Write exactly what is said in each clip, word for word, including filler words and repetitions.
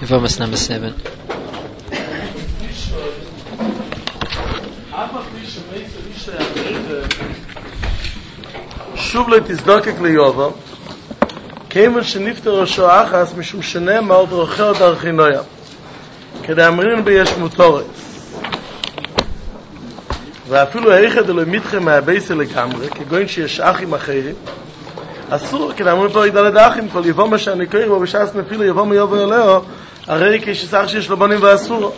Verse number seven. שוב לא תזדוקק ליובו כיוון שנפטר ראשו אחס משום שנאמר דרכיה דרכי נויה כדאמרין ביש מותורס ואפילו היחד אלוהי מתחם מהבייסה לגמרי כגוין שיש אחים אחרים אסור כדאמרין פה ידע לדאחים כל יבוא מה שאני קורא בו בשעס נפילה יבוא מיובו אלוהו הרי כשסך שיש לו בנים ואסור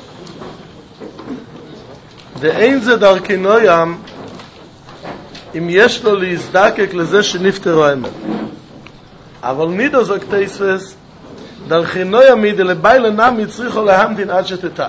ואין זה דרכי נויה אם יש לו להזדקק לזה שנפטרו האמת. אבל מידו זו כתייספס, דרכי נויה מידה לביילה נמי צריכו להמתין עד שתתאר.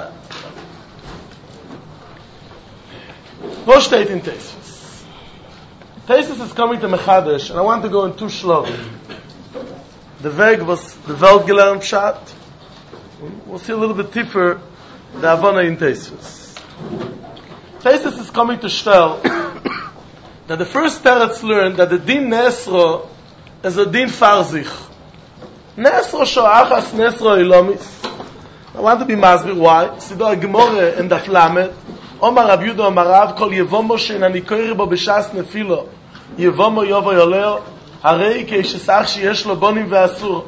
לא שתית in תייספס. Teisus is coming to Mechadish, and I want to go in two slowly. The Weg was the Weltgelernt Pshat. We'll see a little bit deeper the Havana in Teisus. Teisus is coming to Shtel that the first Teretz learned that the Din Nesro is a Din Farzich. Nesro Shoachas Nesro Ilomis. I want to be masbir why. Sido Gemore in the Flamet. Omar Rav Yudah Omar Rav Kol Yevomo She'ani Koiri Bo B'Shas Nefilo Yevomo Yovo Yoleo Harei Ke'eshesach Sheyesh Lo Bonim Ve'asur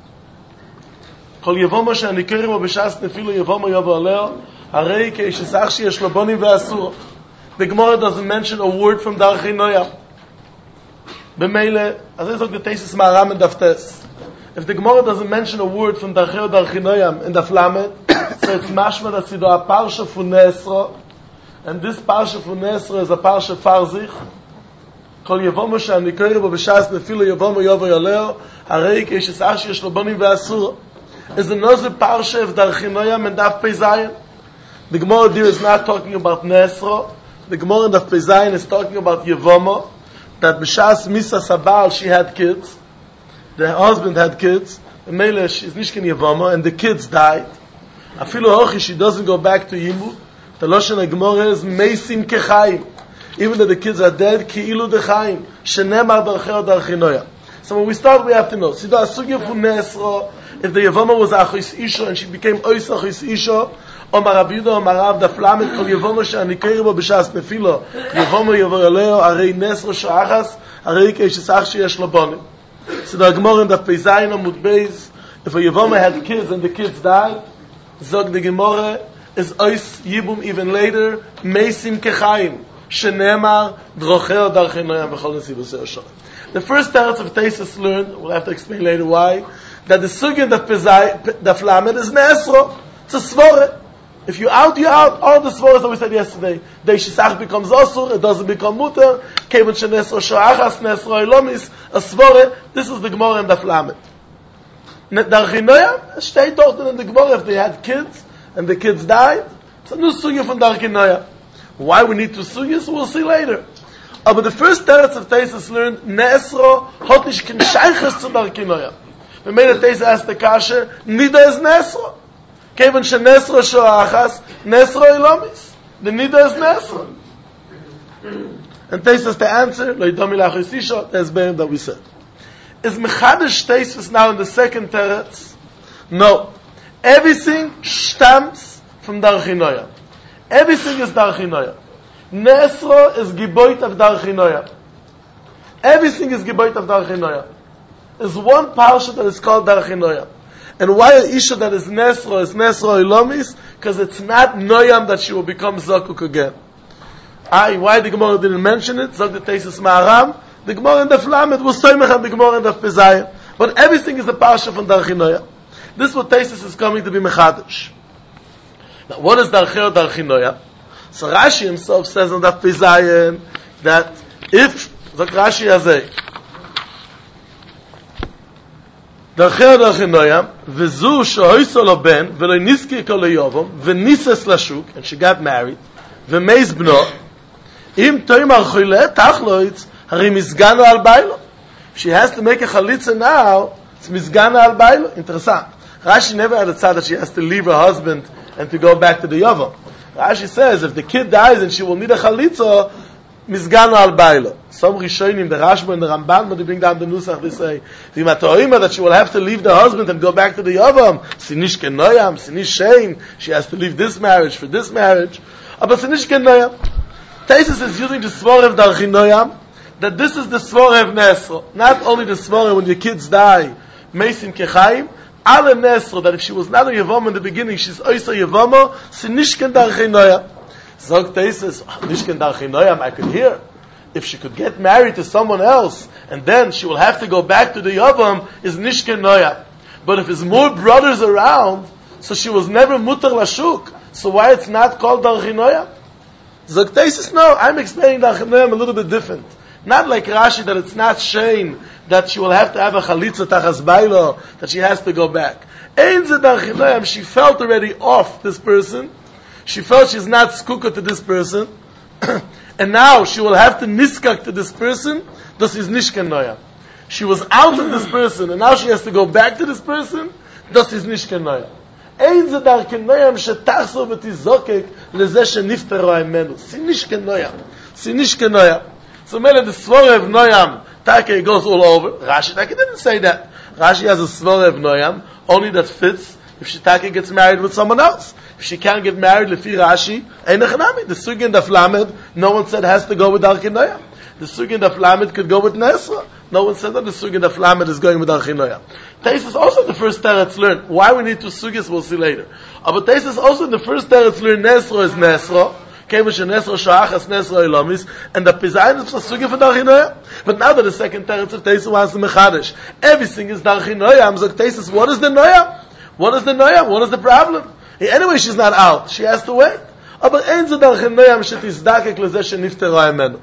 Kol Yevomo She'ani Koiri Bo B'Shas Nefilo Yevomo Yovo Yoleo Harei Ke'eshesach Sheyesh Lo Bonim Ve'asur. The Gemara doesn't mention a word from Darchei Noya. B'meile, as I talk the Teisus Ma'aram and Daftes. If the Gemara doesn't mention a word from Darchei or Darchei Noya in the Flamet, so it's mashma that it's a parsha from Nesro, and this parsha from Nesro is a parsha Farzich. Kol Yevomo She'ani Koiri Bo B'Shas Nefilo Yevomo Yovo Yoleo Harei Ke'eshesach Sheyesh Lo Bonim Ve'asur is another parsha of Darchei Noya and Daf Pei Zayin. The Gemara there is not talking about Nesro. The Gemara in the Pezayin is talking about Yevomo, that B'Shas Misa Sabal, she had kids, the husband had kids, and Mele, she's Nishkin Yevomo, and the kids died. Afilu Hochi, she doesn't go back to Yimu. The Loshen Gemara is Meisim Kechaim. Even though the kids are dead, Ki'ilu Dechaim, Shenemar Darchei Darchei Noya. So when we start, we have to know. Sida Asugya Fu Nesro, if the Yevomo was Achos Isho, and she became Ois Achos Isho, Omar Rav Yudah Omar Rav the Flamet Kol Yevomo She'ani Koiri Bo B'Shas Nefilo Yevomo Yovo Yoleo Harei Nesro Shoachas Harei Ke'eshesach Sheyesh Lo Bonim. So the Gemara in the Pezayin Amud Beis, if a Yevomo had kids and the kids died, Zog the Gemara is Ois Yibum even later Meisim Kechaim Shenemar Drocheo Darchei Noya V'chol Nesivosei Oshor. The first teretz of Teisus learned, we'll have to explain later why, that the Sugya in the Pezayin the Flamet is Nesro. It's a svore. If you out, you out. All the svoras that we said yesterday. The Shesach becomes Osur, it doesn't become Mutter. Kevin Shenesro Shoachas, Nesro Elomis, a svore. This is the Gemara and the Flamet. Darchei Noya, stay talking in the Gemara if they had kids and the kids died. It's a new sugya from Darchei Noya. Why we need two sugyas, we'll see later. Uh, but the first teretz of Teisus learned, Nesro hot nish ken shayches to Darchei Noya. We made a Teisus ask the kasha, Nida is Nesro. Kevin shenesro shoachas, nesro ilomis. The nida is nesro. And Teisus the answer, lo yidomi lachos isho, there's bein that we said. Is mechadish Teisus now in the second teretz? No. Everything stamps from Darchei Noya. Everything is Darchei Noya. Nesro is giboit of Darchei Noya. Everything is giboit of Darchei Noya. There's one parsha that is called Darchei Noya. And why an Isha that is Nesro is Nesro Ilomis? Because it's not Noyam that she will become Zakuk again. I, why the Gemara didn't mention it? Zog the Teisus Ma'aram. The Gemara in the Flamet was Soymech and the Gemara in the Pezayin. But everything is the Parsha from Darchei Noya. This is what Teisus is coming to be Mechadish. Now what is Darchei or Darchei Noya? So Rashi himself says in the Pezayin that if, Zog Rashi Azeh, Darchei Darchei Noya, v'zu shehoyso lo ben, v'lo niski kol leyovom, v'nises lashuk, and she got married, v'meiz bno, im toimar choyle tachloitz, hari mizgano al bailo. She has to make a chalitza now, it's mizgano al bailo. Interessant. Rashi never had a tzad that she has to leave her husband and to go back to the yovam. Rashi says, if the kid dies and she will need a chalitza, misgano al bailo. Some Rishonim, the Rashba and the Ramban, when they bring down the Nusach, they say, the Matoima, that she will have to leave the husband and go back to the Yavam. Sinish Kenoyam, Sinish Shame. She has to leave this marriage for this marriage. But Sinish Kenoyam. Taisus is using the Svorev Darchinoyam, that this is the Svorev Nesro. Not only the Svorev when your kids die, Meisim Kechaim, Ale Nesro, that if she was not a Yavam in the beginning, she's Oysa Yavamo, Sinish Ken Darchinoyam. Zog Taisus, Sinish Ken Darchinoyam, I could hear. If she could get married to someone else, and then she will have to go back to the Yavam, is Nishken Noya. But if there's more brothers around, so she was never Mutar Lashuk, so why it's not called Darchinoya? Zog Taisus, no, I'm explaining Darchinoyam a little bit different. Not like Rashi, that it's not shame, that she will have to have a Chalitza Tachas Bailo, that she has to go back. Ein ze Darchinoyam, she felt already off this person, she felt she's not skuka to this person, and now she will have to niskak to this person, das is nishken noya. She was out of this person, and now she has to go back to this person, das is nishken noya. Ein ze darken noyam shetachso v'tizokek leze shenifter ha'imenu. Si nishken noya. Si nishken noya. So mele the svorev noyam, take goes all over. Rashi take didn't say that. Rashi has a svorev noyam, only that fits if she take gets married with someone else. If she can't get married, lefi Rashi, ein echanami. The sugi in the flamed, no one said has to go with Darkin Noya. The sugi in the flamed could go with Nesra. No one said that the sugi in the flamed is going with Darkin Noya. Tais is also the first teretz learned. Why we need two sugis, we'll see later. But Tais is also the first teretz learned. Nesra is Nesra. Kevish Nesra Shachas Nesra Ilamis, and the Pizayin is a sugi for Darkin Noya. But now that the second teretz of Tais wants to mechadish, everything is Darkin Noya. I'm like, Tais is, what is the Noya? What is the Noya? What is the problem? Anyway, she's not out. She has to wait. Aber ein ze darchen noyam shetizdakek leze sheniftera imenu.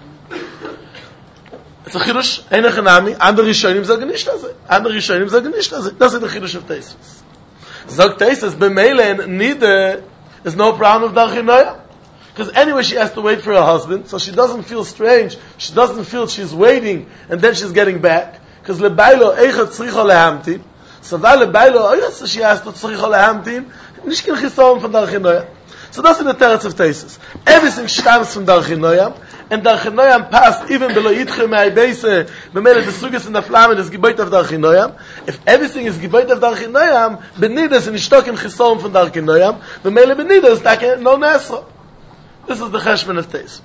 It's a chidush, ein echanami, andere Rishonim sagen nicht das. Andere Rishonim sagen nicht das. Das ist der chidush of Taisus. Sagt Taisus, b'meile nide is no problem of darchen noyam. Because anyway, she has to wait for her husband, so she doesn't feel strange. She doesn't feel she's waiting, and then she's getting back. Because lebailo eichat tzricha lehamtin. So that lebailo eichat she has to tzricha lehamtin. Nicht kein Chisaron von Darchen Noyam. So that's in the teretz of Taisus. Everything stems from Darchen Noyam, and Darchen Noyam passed even below Yitche Me'ai Beise, b'meile the sugis in the flamen is Giboit of Darchen Noyam. If everything is Giboit of Darchen Noyam, b'nidas and ishtok in Chisaron von Darchen Noyam, b'meile b'nidas, take no Nesra. This is the cheshbon of Taisus.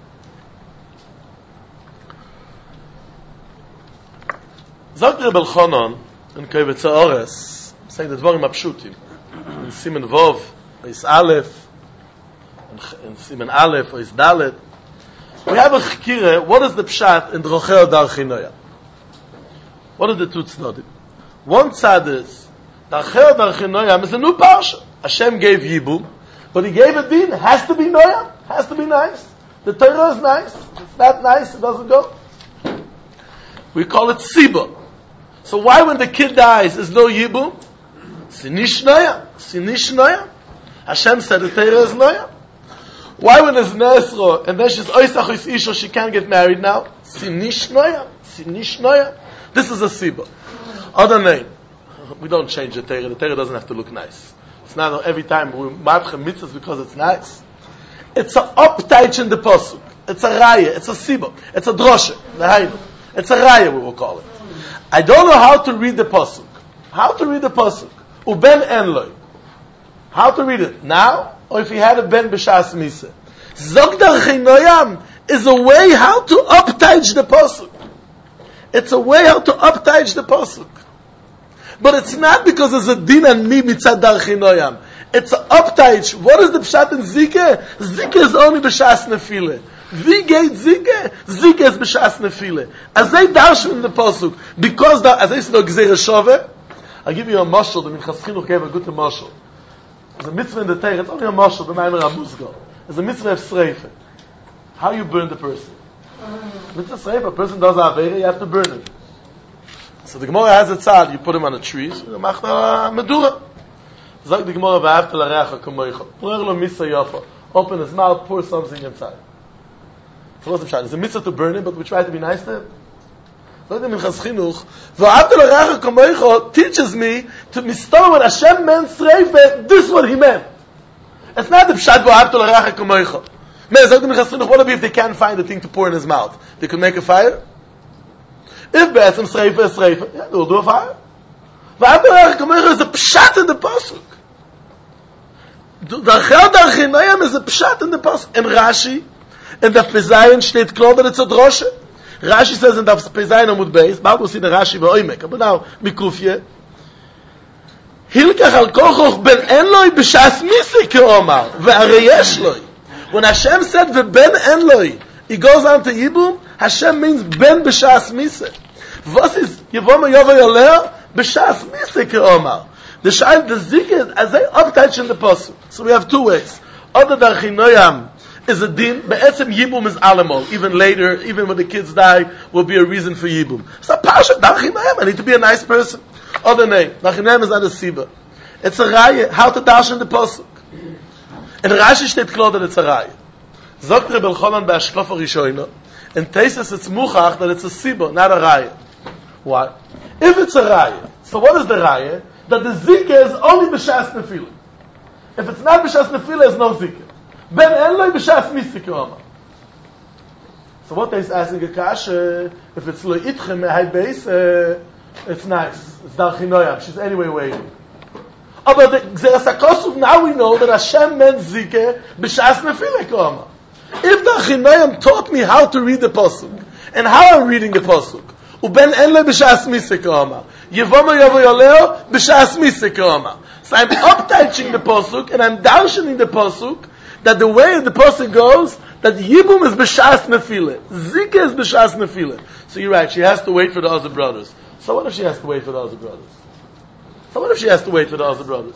Sagt Rebbe Elchanan in Kovetz Ha'ores, saying the dvarim apshutim, in Simen Vov, is Aleph, in Simen Aleph, is Dalet. We have a chikire, what is the pshat in Drocheo Darchen Noyam? What are the two tznodim? One tzad is, Drocheo Darchen Noyam is a new parsha. Hashem gave Yibum, but He gave a din, has to be Noyam, has to be nice. The Torah is nice. It's not nice, it doesn't go. We call it Siba. So why when the kid dies is no Yibum? Sinish Noyam. Sinish Noyam. Hashem said the Torah is Noyam. Why when there's Nesro and then she's Oisach Ois Isha, she can't get married now? Sinish Noyam. Sinish Noyam. This is a Siba. Other name. We don't change the Torah. The Torah doesn't have to look nice. It's not every time we matchem mitzvahs because it's nice. It's a uptaich in the posuk. It's a raya. It's a Siba. It's a droshe. It's a raya, we will call it. I don't know how to read the pasuk. How to read the pasuk? Uben enloy. How to read it now, or if he had a ben b'shas misa. Zog Darchen Noyam is a way how to uptage the pasuk. It's a way how to uptage the pasuk. But it's not because there's a din and mi mitzad Darchen Noyam. It's a uptage. What is the pshat in Zike? Zike is only b'shas nefile. Wie geht Zike? Zike is b'shas nefile. As they darshu in the pasuk, because the, as they say, Gzeira Shove, I'll give you a mashal, the Minchas Chinuch gave a good mashal. There's a mitzvah in the Torah, it's only a mashal, the Maimer HaMusgal. There's a mitzvah of Sreife. How you burn the person. Mitzvah Sreife, a person does Aveira, you have to burn him. So the Gemara has a tzad, you put him on a tree, so you make a medura. Zag the Gemara, v'ahavta l'reacha kamoicha. Purer lo misa yafa. Open his mouth, pour something inside. So what's the pshat? It's a mitzvah to burn him, but we try to be nice to him. So the Minchas Chinuch, v'ahavta l'reacha kamoicha teaches me to mistor when Hashem meant Sreife, this is what he meant. It's not the pshat v'ahavta l'reacha kamoicha. Man, sagt mir Chasrinuch, what if they can't find a thing to pour in his mouth? They could make a fire? If Be'etzem Sreifa is Sreifa, yeah, they will do a fire. V'adarach Kamecha is a pshat in the pasuk. Darchel Darchinoyam is a pshat in the pasuk. And Rashi, in the Pezayin, steht klar that it's a droshe. Rashi says in the Pezayin Amud Beis, but we'll see the Rashi v'oimek, but now, Mikufye, Hilkach al kochoch ben enloi b'shas misi ke'omar, ve'are yesh loi. When Hashem said ve'ben enloi, he goes on to Yibum, Hashem means ben b'shas misi. Was is Yevoma Yova Yoleh b'shas misi ke'omar. The Shail, the Zikr, as they uptouch in the Pasuk. So we have two ways. Other Darchinoyam is a din, be'etzem Yibum is alamol. Even later, even when the kids die, will be a reason for Yibum. So Pasha, Darchinoyam, I need to be a nice person. Other name, Darchinoyam is not a Siba. It's a Raya, how to dash in the Pasuk. In Rashi steht klar that it's a Raya. Zogt Rebbe Elchanan be'ashkofa rishoino, and Teisus it's muchach that it's a Siba, not a Raya. Why? If it's a Raya, so what is the Raya? That the Zikah is only b'shas nefila. If it's not b'shas nefila, it's no Zikah. Ben enloi b'shas misik Omar. So what is asking a kasha, if it's lo itchem mehai beis, uh, it's nice. It's Darchinoyam. She's anyway waiting. Oh, but the Gzeras HaKosuf, now we know that Hashem meant Zikah b'shas nefila Omar. If Darchinoyam taught me how to read the Pasuk, and how I'm reading the Pasuk, uben enloi b'shas misik Omar. Yevoma Yovo Yoleo b'shas misik Omar. So I'm uptouching the Pasuk, and I'm darshaning the Pasuk, that the way the Pasuk goes, that Yibum is b'shas nefila. Zikah is b'shas nefila. So you're right, she has to wait for the other brothers. So what if she has to wait for the other brothers? So what if she has to wait for the other brothers?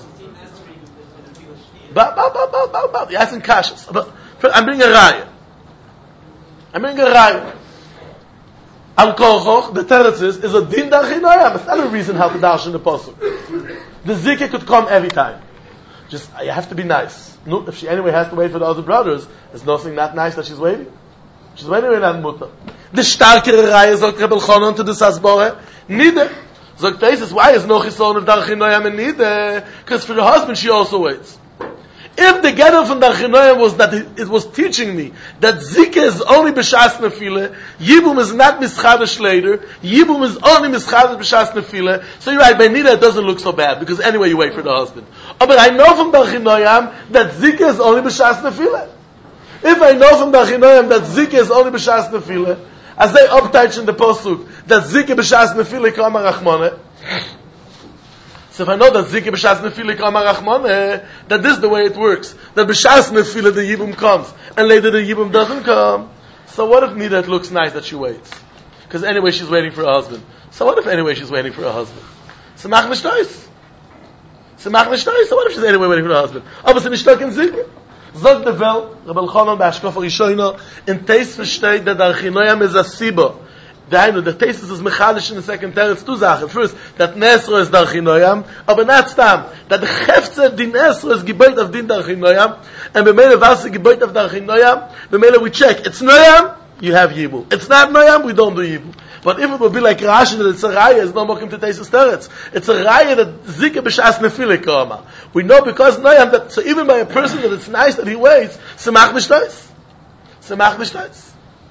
Ba, ba, ba, ba, ba, ba. You're asking kashas. I'm bringing a raya. I'm bringing a raya. Al Kochoch, the teretz is, is a din Darchinoyam. It's not a reason how to dash in the Pasuk. The Zikah could come every time. Just, you have to be nice. No, if she anyway has to wait for the other brothers, there's nothing not nice that she's waiting. She's waiting in that mutter. The starkere Reihe, sagt Rebbe Elchanan to the Sasbore, Nide. Sagt Teisus, why is no Chison of Darchinoyam in Nide? Because for the husband she also waits. If the Gedel from Darchinoyam was that it, it was teaching me that Zikah is only b'shas nefila, Yibum is not mischadash later, Yibum is only mischadash b'shas nefila, so you're right, by Nida it doesn't look so bad, because anyway you wait for the husband. Oh, but I know from Darchinoyam that Zikah is only b'shas nefila. If I know from Darchinoyam that Zikah is only b'shas nefila, as they uptouch in the Pasuk, that Zikah b'shas nefila k'amar Rachmane, so if I know that Zikah b'shas nefila k'amar Rachmane, that this is the way it works. That b'shas nefila the Yibum comes, and later the Yibum doesn't come. So what if Nida it looks nice that she waits? Because anyway she's waiting for a husband. So what if anyway she's waiting for a husband? So mach nishtois. So mach nishtois. So what if she's anyway waiting for a husband? Aber sie nicht in Zikah. Zog de Vel, Rebbe Elchanan be'ashkofa rishoino, in Teis versteht that Darchinoyam is a Siba. The, the Tesis is mechadish in the second teretz, two Sachen. First, that Nesro is Darchinoyam, aber not Stam. That the Hefzer din Nesro is Geboit of din Darchinoyam, and b'meile was Geboit of Darchinoyam, b'meile we check, it's Noyam, you have Yibum. It's not Noyam, we don't do Yibum. But if it would be like Rashi, that it's a Raya, it's no more to Tesis teretz. It's a Raya that Zikah b'shas nefila k'oma. We know because Noyam, that, so even by a person that it's nice that he waits, Semach nishtois. Semach nishtois.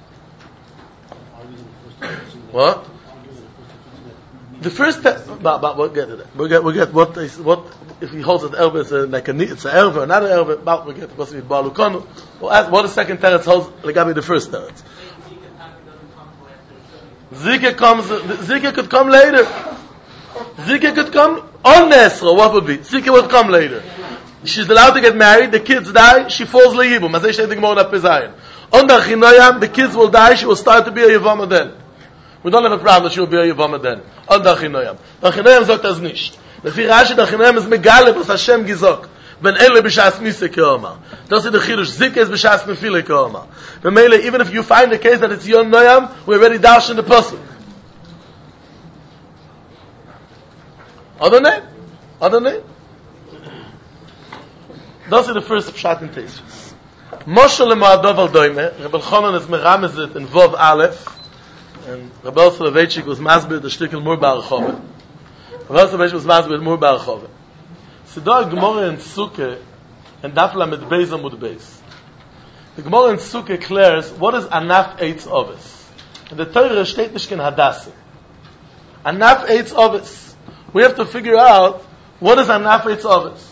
What? The first test, but, but we'll get to that. We'll get, we'll get what is, what, if he holds it elbow, it's a, like a, it's an elbow, not an elbow, but we'll get supposed to be Balukonu. We'll ask what the second teretz holds, like I mean the first teretz. Zikah comes, Zikah could come later. Zikah could come on Nesra, what would be? Zikah would come later. She's allowed to get married, the kids die, she falls le'yibum, as they say the Gemara Pezayin. On Darchinoyam, the kids will die, she will start to be a Yevama then. We don't have a problem that she will be a Yevama then. On Darchinoyam. Darchinoyam sagt das nicht. Lefi Rashi, Darchinoyam is megale, was Hashem gizok. Ben ele b'shas misa ke'omar. Das is the chidush. Zikah is b'shas nefila ke'omar. B'meile, even if you find a case that it's Yon Noyam, we already dash in the pasuk. Other name? Other name? Das is the first pshat in Tesis. Moshe le'ma'adov al doime, Rebbe Elchanan is meramezit in Vov Aleph, and Rebbe Soloveitchik was masbir the shtikel mur ba'archove. Rebbe Soloveitchik was masbir mur ba'archove. Sido Gemara in Sukkah, and Daf Lamed Beis Amud Beis. The Gemara in Sukkah declares, what is Anaf Eitz Ovis? In the Torah, steht nicht kein Hadassim. Anaf Eitz Ovis. We have to figure out, what is Anaf Eitz Ovis?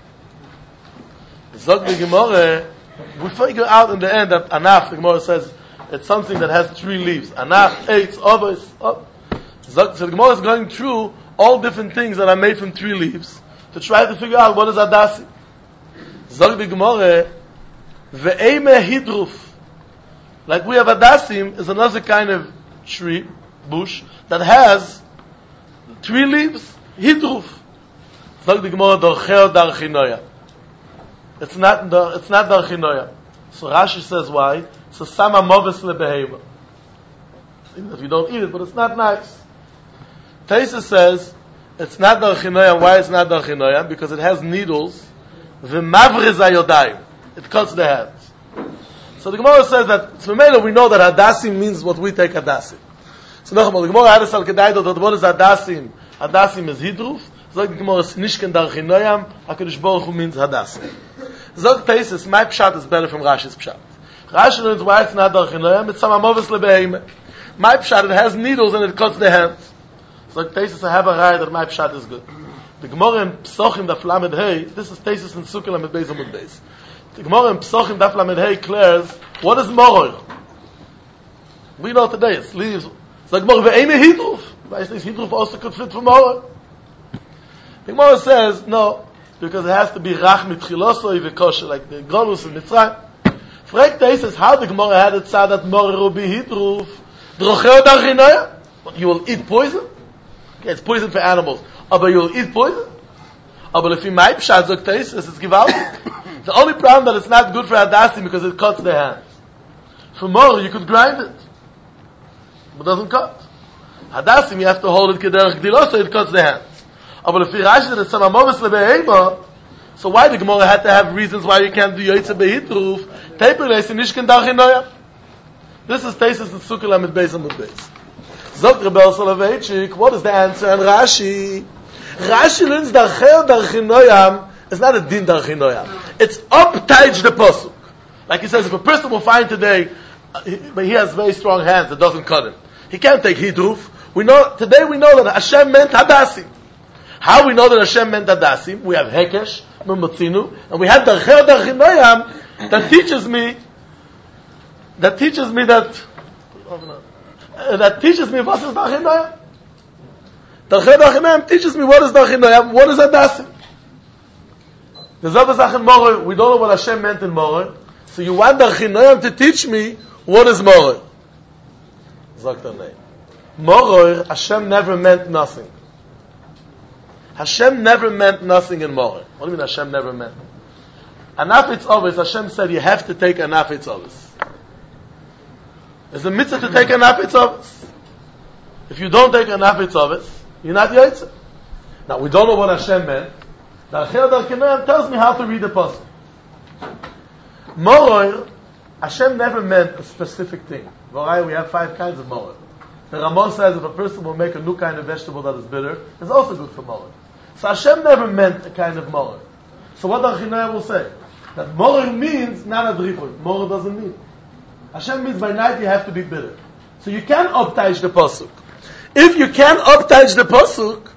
Zog the Gemara, we figure out in the end that Anaf, the Gemara says, it's something that has three leaves. Anaf Eitz Ovis. Oh. So the Gemara is going through all different things that are made from three leaves to try to figure out what is Hadassim. Zog the Gemara, Ve'eme Hidruf. Like we have Hadassim, is another kind of tree, bush, that has three leaves. Hidruf. Zog the Gemara, Dorcheo Darchinoya. It's not it's not Darchinoya. So Rashi says why? So Sama Moves Lebeheva. If you don't eat it, but it's not nice. Taisa says it's not Darchinoya. Why it's not Darchinoya? Because it has needles. V'mavriz ayodayim. It cuts the hands. So the Gemara says that Tzmemela, we know that Hadassim means what we take Hadassim. So Nachman, the Gemara had a Salkedaido that what is Hadassim? Hadassim is Hidruf. So the Gemara is Nishken Darchinoyam. HaKadosh Baruch Hu means Hadassim. Zog Taisis, my pshat is better from Rashi's pshat. Rashi learns why it's not Darchinoyam. It's Samamovis Lebeheime. My pshat, it has needles and it cuts the hands. Zog Taisis, I have a raya that my pshat is good. The Gemara in Psochim Daf Lamed Hey, this is Taisis in Sukkah Lamed Beis Amud Beis. The Gemara in Psochim Daf Lamed Hey declares, what is Moror? We know today, it's leaves. So the Gemara, Ve'eme Hidruf. Weiss nicht, Hidruf also could fit for Moror. The Gemara says, no, because it has to be Rach Mitchilosoi V'kosher, like the Golus in Mitzrayim. Fragt Taisis, how the Gemara had it said that Moror will be Hidruf? Drocheo Darchinoya? You will eat poison? Okay, it's poison for animals. Aber you'll eat poison? Aber if you might pshat zog Taisis, it's gewaltig. The only problem that it's not good for Hadassim because it cuts the hands. For more, you could grind it. But it doesn't cut. Hadassim, you have to hold it kederach gdilah, so it cuts the hands. Aber if you rashi that it's samamovis lebehema, so why the Gemara had to have reasons why you can't do yoytze behitruf? Teper leis in nishken darchinoya. This is Taisis and Sukkah Lamed Beis Amud Beis. Zog Rebel Soloveitchik, what is the answer? And Rashi, Rashi learns Darcheo Darchinoyam is not a din Darchinoyam. It's uptage the pasuk. Like he says, if a person will find today, uh, he, but he has very strong hands, it doesn't cut him. He can't take Hidruf. We know today we know that Hashem meant Hadassim. How we know that Hashem meant Hadassim? We have Hekesh, Memotzinu, and we have Darcheo Darchinoyam that teaches me, that teaches me that. Uh, that teaches me what is Darchinoyam. Darcheo Darchinoyam teaches me what is Darchinoyam, what is Hadassim. The Zabazach in Moror, we don't know what Hashem meant in Moror, so you want Darchinoyam to teach me what is Moror. Zok name. Moror, Hashem never meant nothing. Hashem never meant nothing in Moror. What do you mean Hashem never meant? Anaf Eitz Ovis, Hashem said you have to take Anaf Eitz Ovis. It's a mitzvah to take Anaf Eitz Ovis. If you don't take Anaf Eitz Ovis, you're not Yotzei. Now we don't know what Hashem meant. Darcheo Darchinoyam tells me how to read the pasuk. Moror, Hashem never meant a specific thing. We have five kinds of moror. The Ramon says if a person will make a new kind of vegetable that is bitter, it's also good for moror. So Hashem never meant a kind of moror. So what Darchinoyam will say? That moror means not a dripur. Moror doesn't mean. Hashem means by night you have to be bitter. So you can uptage the pasuk. If you can uptage the pasuk,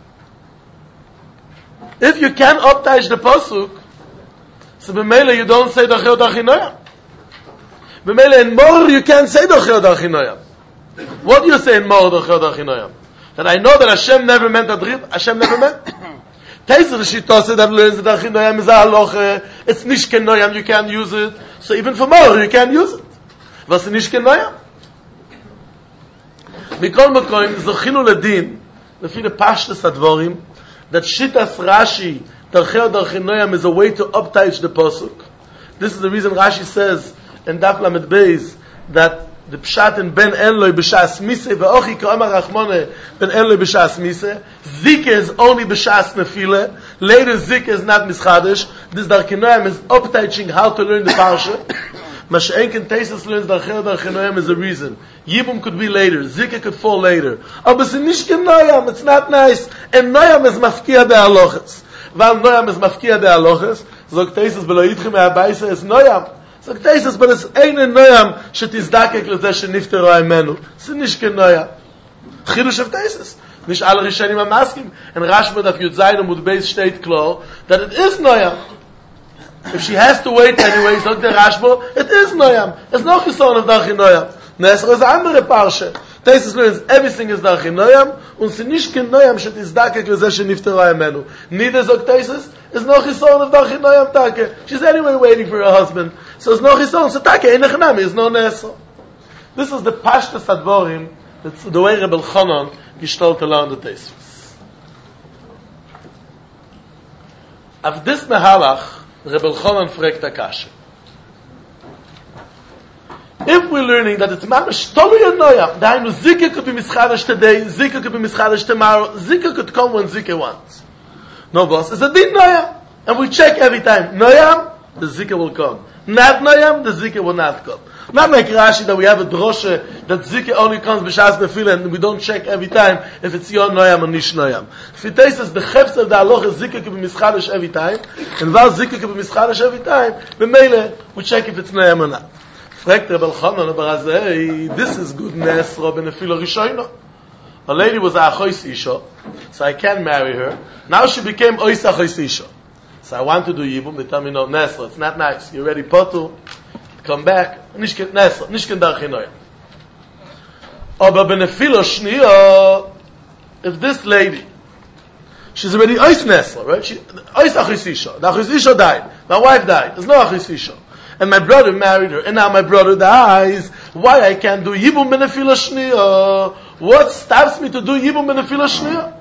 if you can uptage the pasuk, so b'meila you don't say Darcheo Darchinoyam. B'meila in Moror you can't say Darcheo Darchinoyam. What do you say in Moror Darcheo Darchinoyam? That I know that Hashem never meant that drip. Hashem never meant. Taiser Shitose that learns that Darchinoyam is a halacha. It's nishken noyam. You can't use it. So even for Moror you can't use it. Was nishken noyam? Mikol Mekoim zochinu ledin lefi the pashtus advorim that Shitas Rashi Darcheo Darchinoyam is a way to uptage the pasuk. This is the reason Rashi says in Daf Lamed Beis that the pshat in Ben Enloi b'shas mise ve'ochi ka'amar Rachmone Ben Enloi b'shas mise. Zika is only b'shas nefile. Later Zika is not mischadesh. This Darchinoyam is uptaging how to learn the parsha. Masha'enken Taisis learns Darcheo Darchinoyam is a reason. Yibum could be later. Zika could fall later. Aber it's nishken noyam. It's not nice. And noyam is mafkia de aloches. Val noyam is mafkia de aloches. Zog Taisis beloitchem ha'abayse is noyam. So Taisus, but it's ein Noyam shetizdakek leze shenifteru Imenu. It's nicht kein Noyam. Chidush of Taisus. Nicht alle Rishonim are masking. And Rashba that Yud Zayin and Mudbeis state klar that it is Noyam. If she has to wait anyway, so the Rashba, it is Noyam. It's no Chison of Darchi Noyam. Nesra is andere Parsha. Taisus learns everything is Darchi Noyam, und sie nicht kein Noyam shetizdakek leze shenifteru Imenu. Neither zog Taisus, is no Chison of Darchi Noyam Take. She's anyway waiting for her husband. So it's no Chison, so Take, ein Nechnami, is no Nesra. This is the Pashtas Advorim, that's the way Rebbe Elchanan gestalt to learn the Taisus. Auf this Mehalach, Rebbe Elchanan fragt Akasha. If we're learning that it's mamish tolu yanoyam, dainu zikah could be mischadash today, zikah could be mischadash tomorrow, zikah could come when zikah wants. No, boss, it's a din noyam, and we check every time. Noyam, the zikah will come. Not noyam, the zikah will not come. Not like Rashi that we have a droshe that zikah only comes b'shas nefila, and we don't check every time if it's your noyam or nish noyam. If it says the chefs of the halacha zikah could be mischadash every time, and while zikah could be mischadash every time, b'meile we check if it's noyam or not. Fragt Rebbe Elchanan Barazei, this is good Nesra benefila Rishono. A lady was a Achois Isha, so I can't marry her. Now she became Ois Achois Isha. So I want to do Yibum. They tell me, no, Nesra, it's not nice. You're ready, Potu, come back. Nishken Nesra, Nishken Darchi Noyam. Aber benefila Shniya, if this lady, she's already Ois Nesra, right? She, Ois Achois Isha. The Achois Isha died. My wife died. There's no Achois Isha. And my brother married her, and now my brother dies. Why I can't do Yibum benefila Shniya? What stops me to do Yibum benefila Shniya?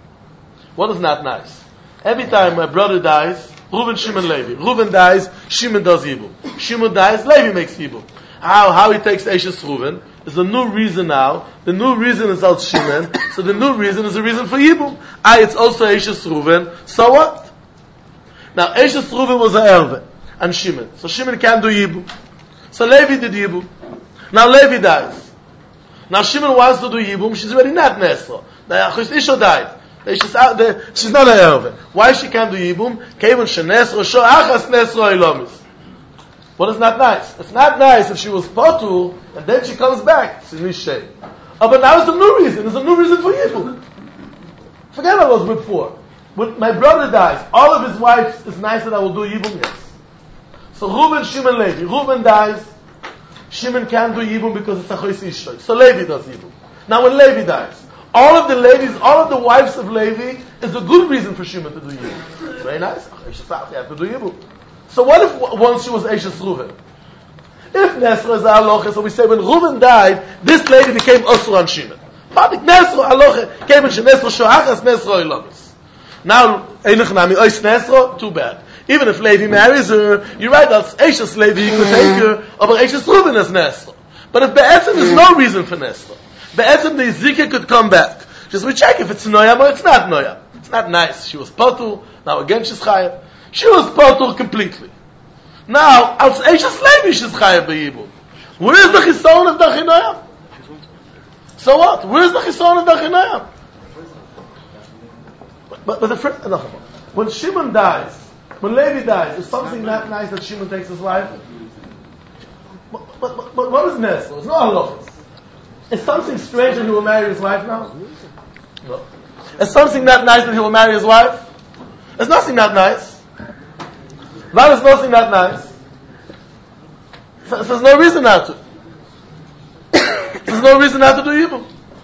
What is not nice? Every time my brother dies, Reuven, Shimon, Levi. Reuven dies, Shimon does Yibum. Shimon dies, Levi makes Yibum. How how he takes Eishes Reuven is a new reason now. The new reason is Al Shimon, so the new reason is a reason for Yibum. Ah, it's also Eishes Reuven. So what? Now Eishes Reuven was an Erve. And Shimon. So Shimon can't do Yibum. So Levi did Yibum. Now Levi dies. Now Shimon wants to do Yibum. She's already not Nesra. The Achois Isha died. She's, the, she's not an Erve. Why she can't do Yibum? Kevon shenesra sho achas nesra ilomis. What is not nice? It's not nice if she was potu and then she comes back. It's a shame. Oh, but now it's a new reason. There's a new reason for Yibum. Forget what I was before. When my brother dies, all of his wives is nice that I will do Yibum. Yes. So Reuven, Shimon, Levi. Reuven dies. Shimon can't do Yibum because it's a Achois Isha. So Levi does Yibum. Now when Levi dies, all of the ladies, all of the wives of Levi is a good reason for Shimon to do Yibum. Very nice. You have to do Yibum. So what if once she was Eishes Reuven? If Nesra is a halacha, so we say when Reuven died, this lady became Osur on Shimon. Patik Nesra halacha came in Nesra Shoachas Nesra Ilamis. Now Einach Nami Ois Nesra, too bad. Even if Levi marries her, you're right, that's Eishes Levi, you could take her, but Eishes Reuven is Nesra. But if Be'etzim, there's no reason for Nesra. Be'etzim, the Zikah could come back. Just we check if it's Noyam or it's not Noyam. It's not nice. She was Potu, now again she's Chayav. She was Potu completely. Now, als Eishes Levi, she's Chayav Be'yibum. Where is the Chison of Darchi Noyam? So what? Where is the Chison of Darchi Noyam? But, but, but the first, no, when Shimon dies, when Levi dies, is something not nice that Shimon takes his wife? But, but, but, but what is Nesra? It's not halachas. Is something strange that he will marry his wife now? No. Is something not nice that he will marry his wife? There's nothing not nice. Why is nothing not nice? So, so there's no reason not to. There's no reason not to do evil.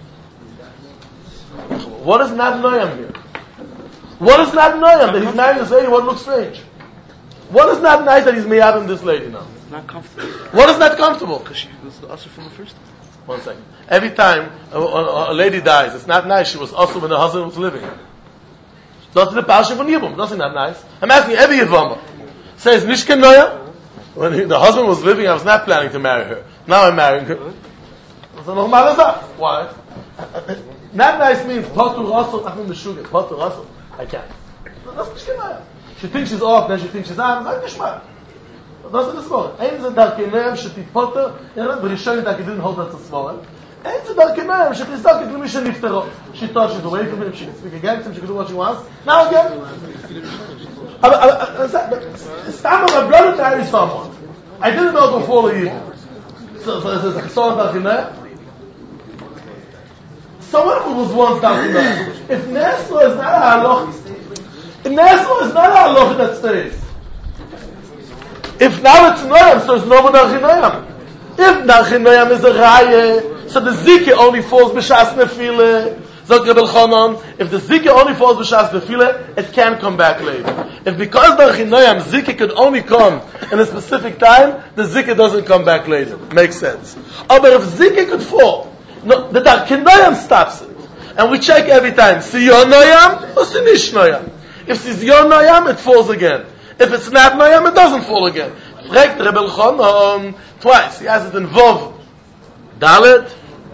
What is not noyam here? What is not noyam that he's marrying this lady? What looks strange? What is not nice that he's miyavim this lady now? It's not comfortable. What is not comfortable? Because she was the usher from the first time. One second. Every time a, a, a lady dies, it's not nice. She was also when her husband was living. That's the parsha from Yibum. That's not nice. I'm asking every Yivama. Says Nishken Noya. When he, the husband was living, I was not planning to marry her. Now I'm marrying her. Why? Not nice means Potu Rasul. I'm in the sugar. Potu Rasul. I can't. That's Nishken Noya. She thinks she's off, then she thinks she's on. That's Nishma. That's the small. Ein ze darkenem shetipota, and the Rishon that didn't hold that so small. Ein ze darkenem shetizak to mission niftero. She thought she's away from him. She can speak against him. She can do what she wants. Now again. Stop. My brother marries someone. I didn't know it before the year. So, so is it Chesron Darchinayam? Someone who was once Darchinayam. If Nesla is not a halach, if Nesla is not a halach that stays. If now it's Noyam, so it's no more Darchinayam. If Darchinayam is a Raya, so the Zike only falls b'shas nefile. Zok Rebbe Elchanan, if the Zike only falls b'shas nefile, it can't come back later. If because Darchinayam Zike could only come in a specific time, the Zike doesn't come back later. Makes sense. But if Zike could fall, no, the Darchinayam stops it, and we check every time. Si Yon Noyam or Si Nish Noyam. If it's Yon Noyam, it falls again. If it's not Noyam, it doesn't fall again. Fragt Rebbe Elchanan twice. He has it in Vov Dalet.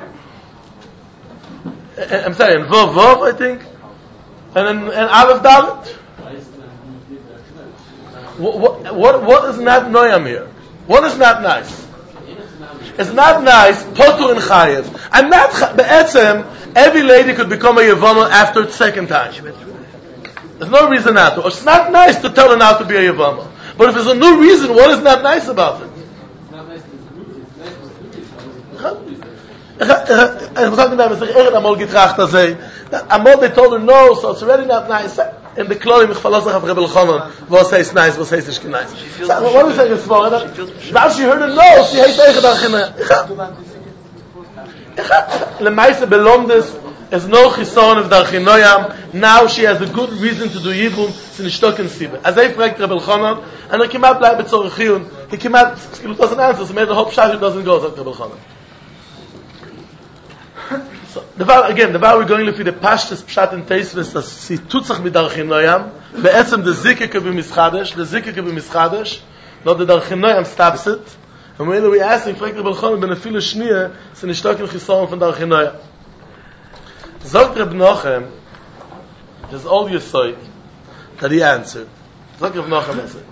I'm sorry, in Vov Vov, I think, and in, in Aleph Dalet. What, what, what is not Noyam here? What is not nice? It's not nice, Potur and Chayev. I'm not, Be'etzem, every lady could become a Yevama after the second time. There's no reason not to. It's not nice to tell her not to be a Yevama. But if there's a new reason, what is not nice about it? I was talking to them, Amol getracht as Amol, they told her no, so it's already not nice. In the Klorim, ich verlasse auf Rebbe Elchanan, was heißt nice, was heißt nicht nice. What is it for? Now she heard a no, she hates Eichad Archina. Lemaise belondes, is no chisaron of Darchinoyam. Now she has a good reason to do Yibum, it's in Shtok and Sibbe. As I fragt Rebbe Elchanan, and he came out like Betzorach Chiyun, he came out, he doesn't answer, so maybe the hope Shashim doesn't go, said Rebbe Elchanan. So, the var, again, the var we're going to look at the Pashtas Pshat and Teisves, as si tutzach mit Darchinoyam, be'etzem the Zike could be mischadesh, the Zike could be mischadesh, not the Darchinoyam stops it, and when we ask him, fragt Rebbe Elchanan, ben a fila shniya, it's in Shtok and Chisaron from Darchinoyam. Zogt Reb Nochem, there's all your sight that he answered. Zogt Reb Nochem answered.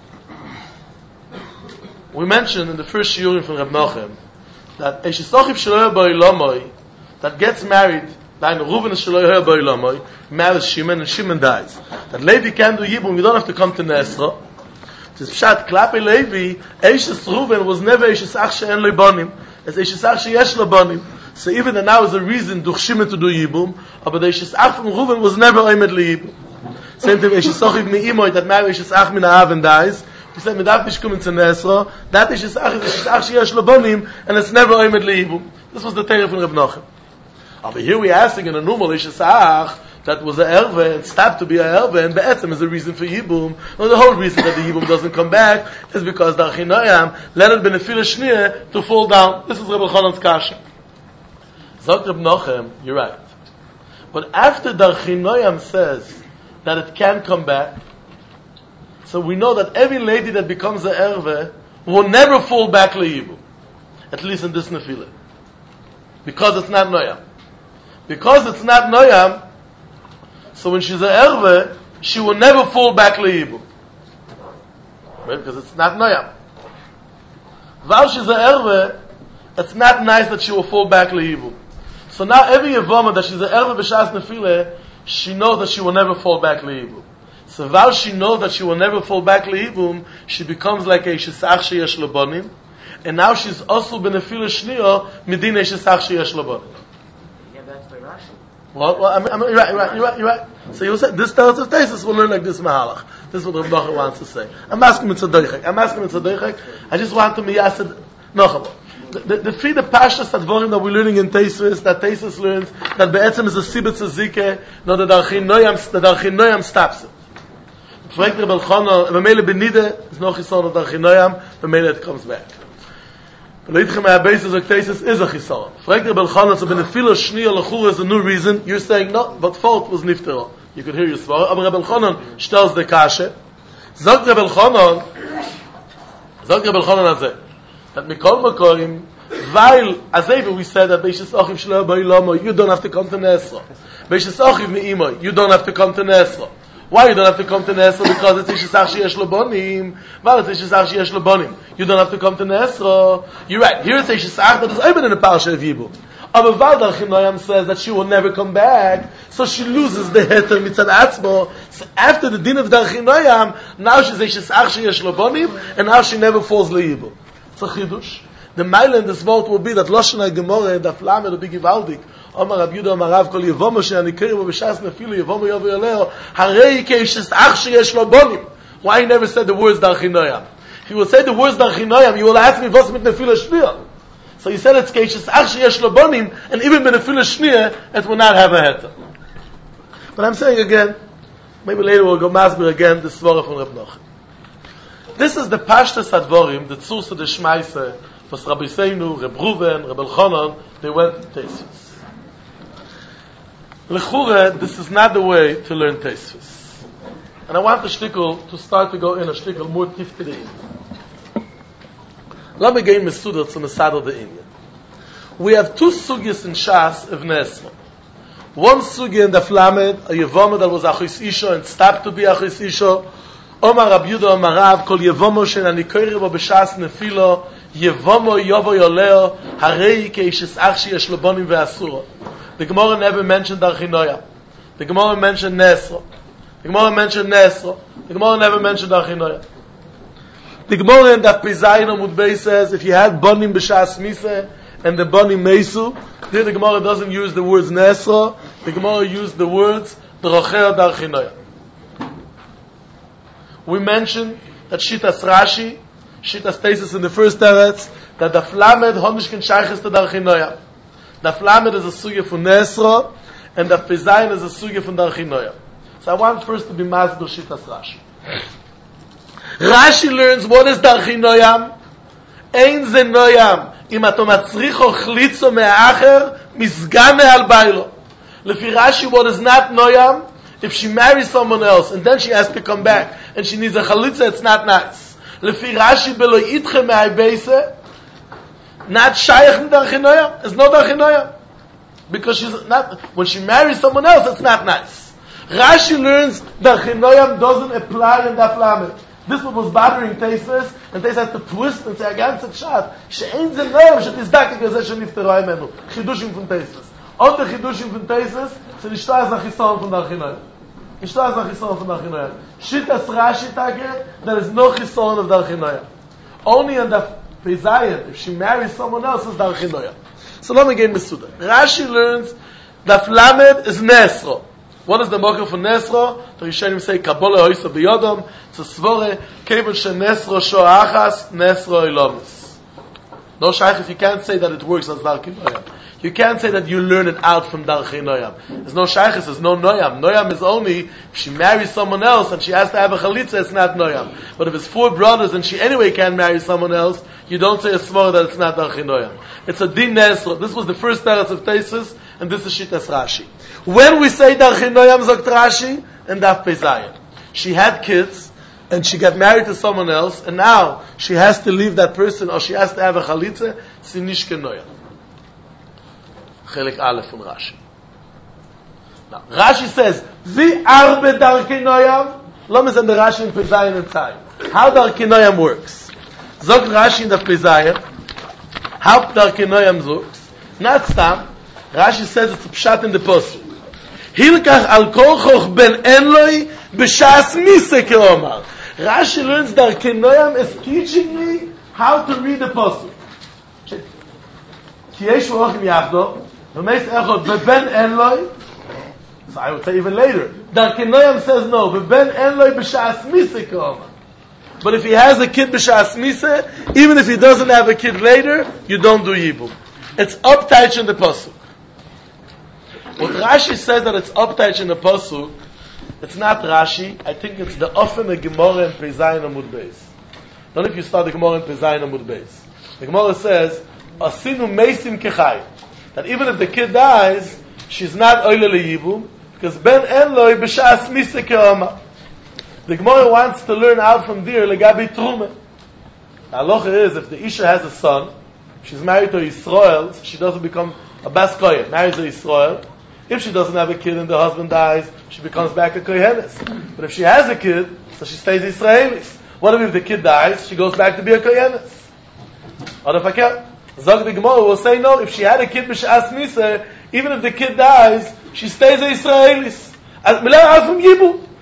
We mentioned in the first shiurim from Reb Nochem that Eshisochiv Shaloy Boilomoy that gets married, like Reuven Shaloy Boilomoy, marries Shimon and Shimon dies. That Levi can do Yibum, you don't have to come to Nesra. It's Pshat, Klape Levi, Eshes Reuven was never Eshes Ach She'en Lo Bonim, it's Eshes Ach She'yesh Lo Bonim. So even that now is a reason durch Shimon to do Yibum, but the Eshes Ach from Reuven was never Oimed Li Yibum. Same thing, Eshes Sochiv Me'imoy that marries Eshes Ach Min Ha'av and dies. He said, "Medaf nicht kommen zu Nesra." That Eshes Ach is Eshes Ach sheyesh lo bonim, and it's never Oimed Li Yibum. This was the Torah from Reb Nochem. Over here we are asking in a normal Eshes Ach that was a erve and stopped to be a erve, and be'etzem is a reason for Yibum. No, the whole reason that the Yibum doesn't come back is because Darchinoyam let it be a fila shniya to fall down. This is Reb Elchanan's kasha. Zok Reb Nochem, you're right. But after Darchinoyam says that it can come back, so we know that every lady that becomes a erve will never fall back le'ibum, at least in this nefila, because it's not noyam. Because it's not noyam, so when she's a erve, she will never fall back le'ibum, right? Because it's not noyam. While she's a erve, it's not nice that she will fall back le'ibum. So now every yevama that she's a erve b'shas nefila, she knows that she will never fall back le'ibum. So while she knows that she will never fall back le'ibum, she becomes like a shesach sheyesh labonim, and now she's also benefila shniyo medina shesach sheyesh labonim. Yeah, that's by Rashi. Well, well, I mean, I mean, you're right, you're right, you're right, you're right. So you said this tells us thesis. We'll learn like this mahalach. This is what Rav Nachman wants to say. I'm asking him tzadaychek. I'm asking him tzadaychek. I just want to be asked. No, the the, the three the pashas advorim that we're learning in Teisves, that Teisves learns that be'etzem is a sibet zike. No, the Darchinoyam, the Darchinoyam stops it. Fragt Rebbe Elchanan, and Mamele Benide is no chisaron of Darchinoyam, Mamele it comes back. Leitchem ha'abeis of Teisves is a chisaron. Fragt Rebbe Elchanan, so benefilo shniya l'chur is a new reason. You're saying no, but fault was niftero. You could hear your svara. Aber Rebbe Elchanan stells the kashe. Sagt Rebbe Elchanan, sagt Rebbe Elchanan azeh, that mikol makorim, while azeh we said that beishes achim shlo ba'ilamo, you don't have to come to Nesra. Beishes achim me'imoy, you don't have to come to Nesra. Why you don't have to come to Nesra? Because it's Ishesach sheyesh labonim. Well, it's Ishesach sheyesh labonim. You don't have to come to Nesra. You're right. Here it's Ishesach that is open in the Parsha of Yibum. Aber Val Darchinoyam says that she will never come back, so she loses the heter mitzad atzmo. So after the din of Darchinoyam, now she says she's Achshi Yesh Lo Bonim, and now she never falls Le'Yibum. It's a Chidush. The mile in this word will be that Lashon HaGemorah and the Flamed will be Givaldik. Omar Rab Yudah Omar Rav Kol Yevomo She'ani Kiribo B'Shas Nefilu Yevomo Yovo Yoleo Harei Kei She's Achshi Yesh Lo Bonim. Why he never said the words Darchinoyam? If he will say the words Darchinoyam, you will ask me what's mit Nefilu Shniya. So he said it's Kei She's Achshi Yesh Lo Bonim, and even with Nefilu Shniya, it will not have a heta. But I'm saying again, maybe later we'll go masbir again, the Svara from Reb Noach. This is the Pashtas Advorim, the Tzursa de Shmaise, was Rabbi Seinu, Reb Ruven, Reb Elchanan, they went to Teisvus. Lechure, this is not the way to learn Teisvus. And I want the shtickle to start to go in a shtickle more tif to the Inyan. Let me get Mesudot to Mesad the Inyan. We have two sugyas in Shas of Nesma. One sugya in the Flamed, a Yevomo that was Achis Isho and stopped to be Achis Isho. Omar Rab Yudah Omar Rav Kol Yevomo She'ani Kiribo B'Shas Nefilo Yevomo Yovo Yoleo Harei Kei She's Achshi Yesh Lo Bonim Ve'asura. The Gemara never mentioned Darchinoyam. The Gemara mentioned Nesro. The Gemara mentioned Nesro. The Gemara never mentioned Darchinoyam. The Gemara in that Pizayin Amud Beis says if you had Bonim B'Shas Mise and the Bonim Meisu, there the Gemara doesn't use the words Nesro. The Gemara used the words Drocher Darchinoyam. We mentioned that Shitas Rashi, Shitas Tesis in the first teretz, that the Flamed Honishkin Shaychis to Darchinoyam. The Flamed is a sugya for Nesro, and the Pizayin is a sugya for Darchinoyam. So I want first to be Masber Shitas Rashi. Rashi learns what is Darchinoyam. Ein ze Noyam, im ato matzricho chlitzo me'acher, misgane al bailo. Lefi Rashi, what is not Noyam, if she marries someone else and then she has to come back and she needs a chalitza, it's not nice. Lefi Rashi belo itche me'ai beise, not shaykh in Darchinoyam, it's not Darchinoyam. Because she's not, when she marries someone else, it's not nice. Rashi learns Darchinoyam doesn't apply in Daf Lamed. This one was bothering Teisves, and Teisves had to twist and say, a ganze Pshat, she'ein ze noyam, she'tizdake gazeh she'nifteroi menu. Chidushim von Teisves. Auch der Chidushim von Teisves, sind nicht da nach Chisaron von Darchinoyam. Nicht da nach Chisaron von Darchinoyam. Shittas Rashi Tage, there is no Chisaron of Darchinoyam. Only in the Pizayin, if she marries someone else, is Darchinoyam. So let me get Mesuda. Rashi learns that Lamed is Nesro. What is the mocker for Nesro? The Rishonim say, Kabbalah Hoysa B'Yodom, to Svore, Kevon She Nesro Shoachas, Nesro Ilomis. No shaykh, if you can't say that it works as Darchinoyam. You can't say that you learn it out from Darchinoyam. There's no shaykh, there's no Noyam. Noyam is only, if she marries someone else and she has to have a chalitza, it's not Noyam. But if it's four brothers and she anyway can marry someone else, you don't say a svore that it's not Darchinoyam. It's a din Nesro. This was the first teretz of Tesis, and this is Shittas Rashi. When we say Darchinoyam Zokt Rashi, and Daf Pezayin, she had kids, and she got married to someone else, and now she has to leave that person, or she has to have a chalitza, Sinishke Noyam. Chelik Aleph from Rashi. Now, Rashi says, Vi arbe Darchinoyam, lo mezem the Rashi in Pezayin and Tzayim. How Darchinoyam works. Zokt Rashi in the Pezayin, how Darchinoyam works. Not Stam, Rashi says it's a pshat in the posuk. Hilkach al kolchoch ben enloi b'shas mise keomar. Rashi learns that Darchinoyam is teaching me how to read the posuk. Ki yesh v'ochim yachdo, v'meis echot beben enloi. So I would say even later. Darchinoyam says no, beben enloi b'shas mise keomar. But if he has a kid b'shas mise, even if he doesn't have a kid later, you don't do yibum. It's uptight in the posuk. What Rashi says that it's uptight in the pasuk, it's not Rashi. I think it's the often of Gemara and Pezayin Amud Beis. Don't know if you start the Gemara and Pezayin Amud Beis. The Gemara says, "Asinu meisim kechai," that even if the kid dies, she's not oile leyibum because ben enloi b'shas mise keoma. The Gemara wants to learn out from there legabi truma. The halacha is if the isha has a son, she's married to Yisrael, so she doesn't become a bas kohen. Marries a Yisrael. If she doesn't have a kid and the husband dies, she becomes back a kohenes. But if she has a kid, so she stays Israelis. What if the kid dies? She goes back to be a kohenes. Or if I can't, Zog the Gemara will say no. If she had a kid b'shas misa, even if the kid dies, she stays a Israelis. As milah from Yibu.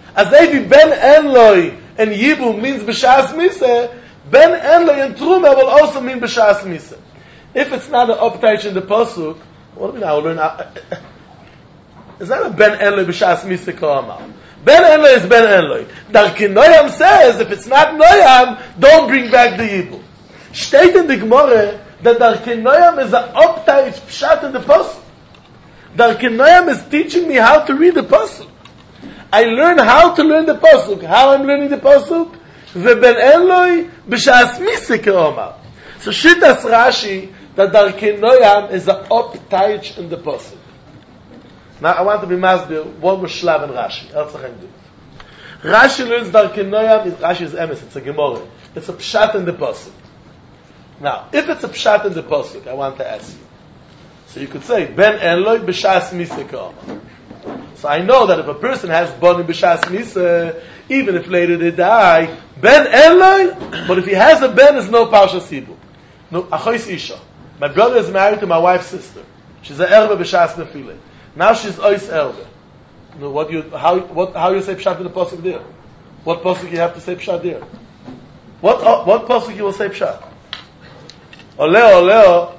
As if Ben Enloi and Yibum means B'Shas Miseh, Ben Enloi and Truma will also mean B'Shas Miseh. If it's not an uptake in the Pasuk, what do we now learn? It's not a Ben Enloi B'Shas Miseh Ka'amar. Ben Enloi is Ben Enloi. Darki Noyam says, if it's not Noyam, don't bring back the Yibum. Steht in the Gemara that Darki Noyam is an uptake Pshat in the Pasuk. Darki Noyam is teaching me how to read the Pasuk. I learn how to learn the Pasuk. How I'm learning the Pasuk? V'ben Enloi b'shas miseh ke'omar. So Shitas Rashi, that Darkei Noyam is an uptaich in the Pasuk. Now I want to be masbir one more shlav in Rashi. Else I can do it. Rashi learns Darkei Noyam, Rashi is emes, it's a Gemara. It's a pshat in the Pasuk. Now, if it's a pshat in the Pasuk, I want to ask you. So you could say, Ben Enloi b'shas miseh ke'omar. So I know that if a person has boni b'shas miseh, even if later they die, ben Enloi, but if he has a ben, there's no parsha sibur. No, achois isha. My brother is married to my wife's sister. She's an erbe b'shas nefileh. Now she's ois erbe. No, what you how what how you say pshat in the pasuk there? What pasuk you have to say pshat there? What uh, what pasuk you will say pshat? Oleo oleo.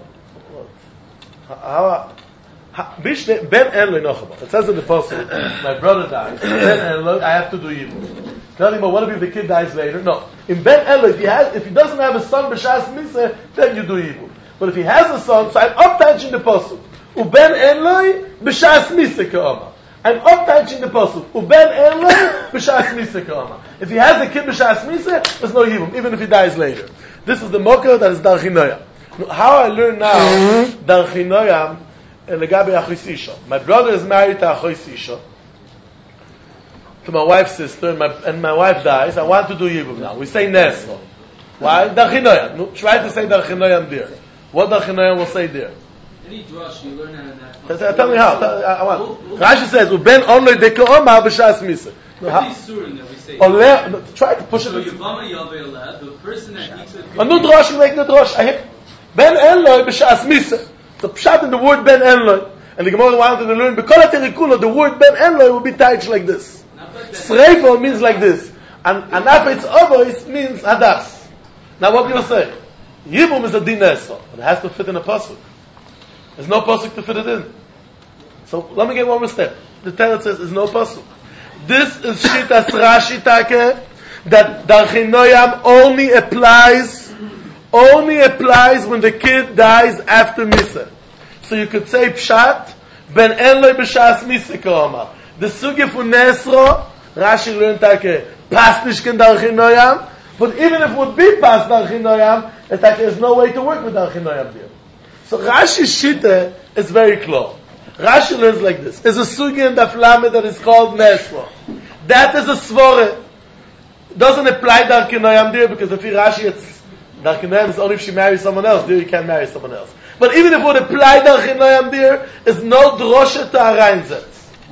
How? Ben Enloi Nochaba. It says in the pasuk, my brother dies. Ben Enloi, I have to do evil. Tell him, but what if the kid dies later? No. In Ben Enloi, if he has, if he doesn't have a son b'shas miseh, then you do evil. But if he has a son, so I'm uptouching the pasuk. Uben Enloi b'shas miseh ke'omar. I'm uptouching the pasuk. Uben Enloi b'shas miseh ke'omar. If he has a kid b'shas miseh, there's no evil, even if he dies later. This is the mocker that is Darkei Noyam. How I learn now Darkei Noyam. My brother is married to Achois Isha, to my wife's sister, and my, and my wife dies. I want to do Yibum now. We say Nesro. Why? Darkei Noyam. No, try to say Darkei Noyam there. What Darkei Noyam will say there? Any drush you learn out of that. Tell me how. Tell, I, I want. Rashi says, "Uben only dekeomar b'shas miseh." Every surim that we say. No, try to push so it. So Yavama Yavela, the person that eats it. A new drush, you make the drush. I hit Ben Enloi b'shas miseh. The pshat in the word Ben Enloi. And the Gemara wanted to learn, because the word Ben Enloi will be tied like this. Sreifa means like this. And Anafetz Ovois means Hadas. Now what do you say? Yibum is a din esor. It has to fit in a pasuk. There's no pasuk to fit it in. So let me get one more step. The Torah says there's no pasuk. This is Shitas Rashi Take, that Darkei Noyam only applies only applies when the kid dies after Miseh. So you could say Pshat, Ben Enloi b'shas Miseh ke'omar. The sugya for Nesro, Rashi learned take, pas nishken Darkei Noyam, but even if it would be pas Darkei Noyam, there's no way to work with Darkei Noyam there. So Rashi's shita is very clear. Rashi learns like this. There's a sugya in Daf Lamed that is called Nesro. That is a svore. It doesn't apply Darkei Noyam there, because if you Rashi, it's Darkei Noyam is only if she marries someone else. There you can't marry someone else. But even if it would apply Darkei Noyam there, is no drosha to arreinzet.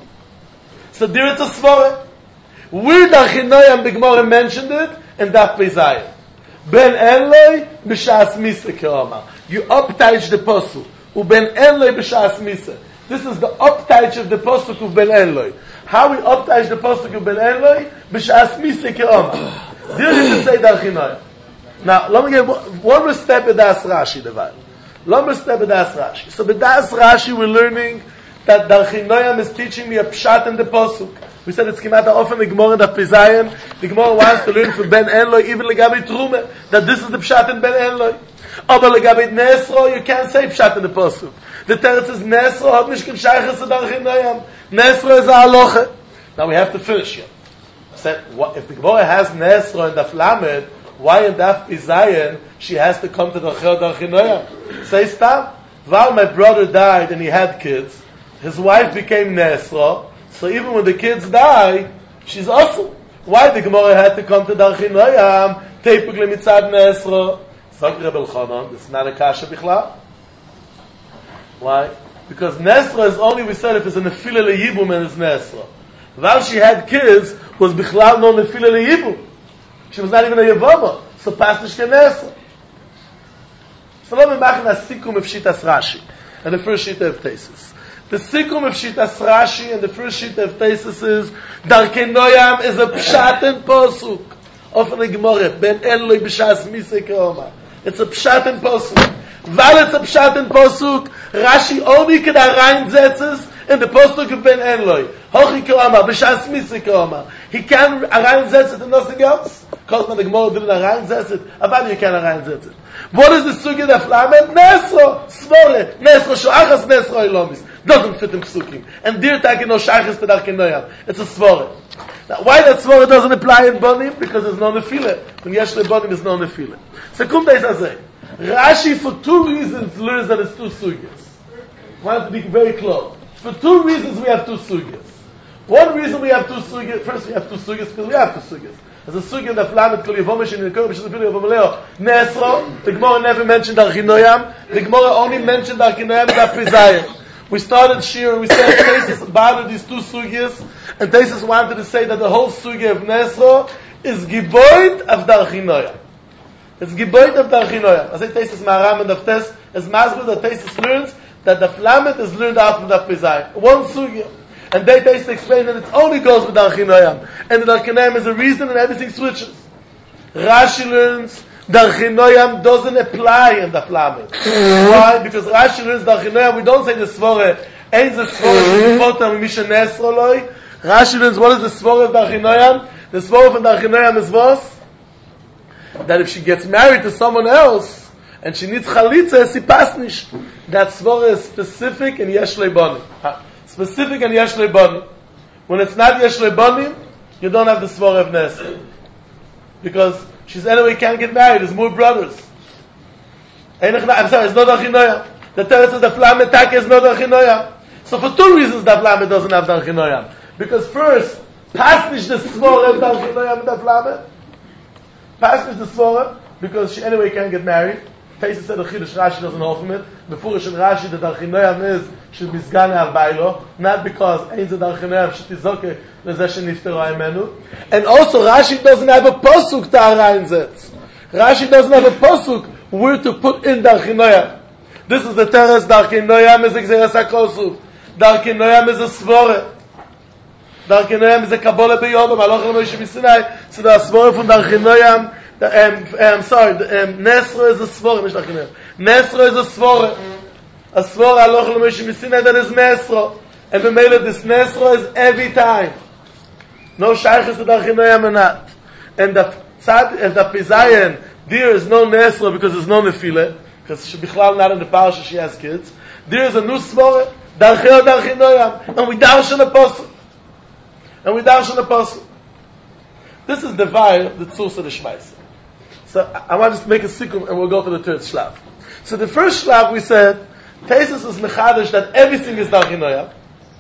So there it's a svore. Where Darkei Noyam the Gemara mentioned it, and Daf Pezayim. Ben Enloi b'shas miseh ke'omar. You upteich the pasuk. Uben Enloi b'shas miseh. This is the upteich of the pasuk of Ben Enloi. How we upteich the pasuk of Ben Enloi b'shas miseh ke'omar. There you can say Darkei Noyam. Now, let me get one more step in Das Rashi, Devar. One more step in Das Rashi. So, with Das Rashi, we're learning that Darkei Noyam is teaching me a pshat in the pasuk. We said it's Kimata often the Gemara in the Pezayim. The Gemara wants to learn from Ben Enloi, even Legabi Trume, that this is the pshat in Ben Enloi. Aber Legabi Nesro, you can't say pshat in the pasuk. The Torah says Nesro hat nicht gescheiches to Darkei Noyam. Nesro is a halacha. Now we have to finish here. I said, what, if the Gemara has Nesro in the Flamed, why in Daf Pezayim she has to come to the Darkei Noyam? Say stop. While my brother died and he had kids, his wife became Nesro, so even when the kids die, she's also. Why the Gemara had to come to Darkei Noyam? Teipuk lemitzad Nesro. Zog Rebbe Elchanan, this is not a kasha bichlal. Why? Because Nesro is only, we said, if it's a nefila leyibum and it's Nesro. While she had kids, was bichlal no nefila leyibum. She was not even a Yavama. So Pasnish Kenesra. So let me make a sikum of Shitas Rashi. And the first Shita of Tesis. The Sikum of Shitas Rashi and the first sheet of Tesis is Darkei Noyam is a Pshat and Posuk of the Gemara. Ben Eloi B'Shas Misei Keoma. It's a Pshat and Posuk. While it's a Pshat and Posuk, Rashi only can reinsetzen in the Posuk of Ben Eloi. Hochi Keoma, B'Shas Misei Keoma. He can reinsetzen in nothing else. Because when the Gemara didn't reinsetzen it, Aval you can reinsetzen it. What is the Sugi of Lamed? Nesro, Svore, Nesro, Shoachas, Nesro, Ilomis. Doesn't fit in Psukim. And dear Taki no Shachas to Darkei Noyam. It's a Svore. Now, why that Svore doesn't apply in Bonim? Because there's no Nefile. When Yesh Le Bonim, there's no Nefile. So, Kum Beis Azeh. Rashi, for two reasons, learns that it's two Sugyas. I want to be very close. For two reasons, we have two Sugyas. One reason we have two Sugyas, first we have two Sugyas, because we have two Sugyas. There's a Sugya in the Flamet, Kol Yevomish, in the Korb, Shizapili, Yevomeleo, Nesro. The Gemara never mentioned Darkei Noyam. The Gemara only mentioned Darkei Noyam and Apizayim. We started Shir and we said Tesis bothered these two Sugyas, and Tesis wanted to say that the whole Sugya of Nesro is Giboid of Darkei Noyam. It's Giboid of Darkei Noyam. I say Tesis Maharam and Daftes, as Masber that Tesis learns that the Flamet is learned out from the Apizayim. One Sugya. And they basically explain that it only goes with Darkei Noyam. And the Darkei Noyam is a reason and everything switches. Rashi learns Darkei Noyam doesn't apply in the Flamet. Why? Because Rashi learns Darkei Noyam, we don't say the Svore, ain't the Svore, Shempotam, Misha Nesro Loi. Rashi learns what is the Svore of Darkei Noyam? The Svore of Darkei Noyam is what? That if she gets married to someone else, and she needs Chalitza, she pasnish. That Svore is specific in Yesh Leibonim. Specific and Yesh Leibonim. When it's not Yesh Leibonim, you don't have the Svore of Nesro. Because she's anyway can't get married, there's more brothers. I'm sorry, it's not Darkei Noyam. The Teretz is the Flamet Taka is not Darkei Noyam. So for two reasons the Flamet doesn't have Darkei Noyam. Because first, Pasnish the Svore of Darkei Noyam in the Flamet. Pasnish the Svore, because she anyway can't get married. Tesis said the Chidush Rashi doesn't hold from it. Before in Rashi, the Darkei Noyam is should be Zgane Arbailo, not because ain't the Darkei Noyam should be Zoke Lezesh Niftero Imenu. And also Rashi doesn't have a posuk to reinsetz. Rashi doesn't have a posuk where to put in Darkei Noyam. This is the Teres. Darkei Noyam is a Gzeres HaKosuf. Darkei Noyam is a Svore. Darkei Noyam is a Kabbalah B'Yodom. Aloch Moshe B'Sinai. So the Svore from Darkei Noyam. Um, um, sorry, um, Nesro is a Svore, nicht Darkei Noyam. Nesro is a Svore. A Svore Aloch Moshe B'Sinai that is Nesro. And the mail of this Nesro is every time. No Shaykhis to Darkei Noyam or not. And the Tzad, and the Pizayin, there is no Nesro because there's no Nefile. Because she Bichlal not in the parasha, she has kids. There is a new Svore, Darkei Darkei Noyam. And we darshan apostle. And we darshan apostle. This is the Vair, the Tzus of the Shmais. So I want to just make a sikum and we'll go to the third shlav. So the first shlav we said, Tesis is mechadish that everything is Darkei Noyam.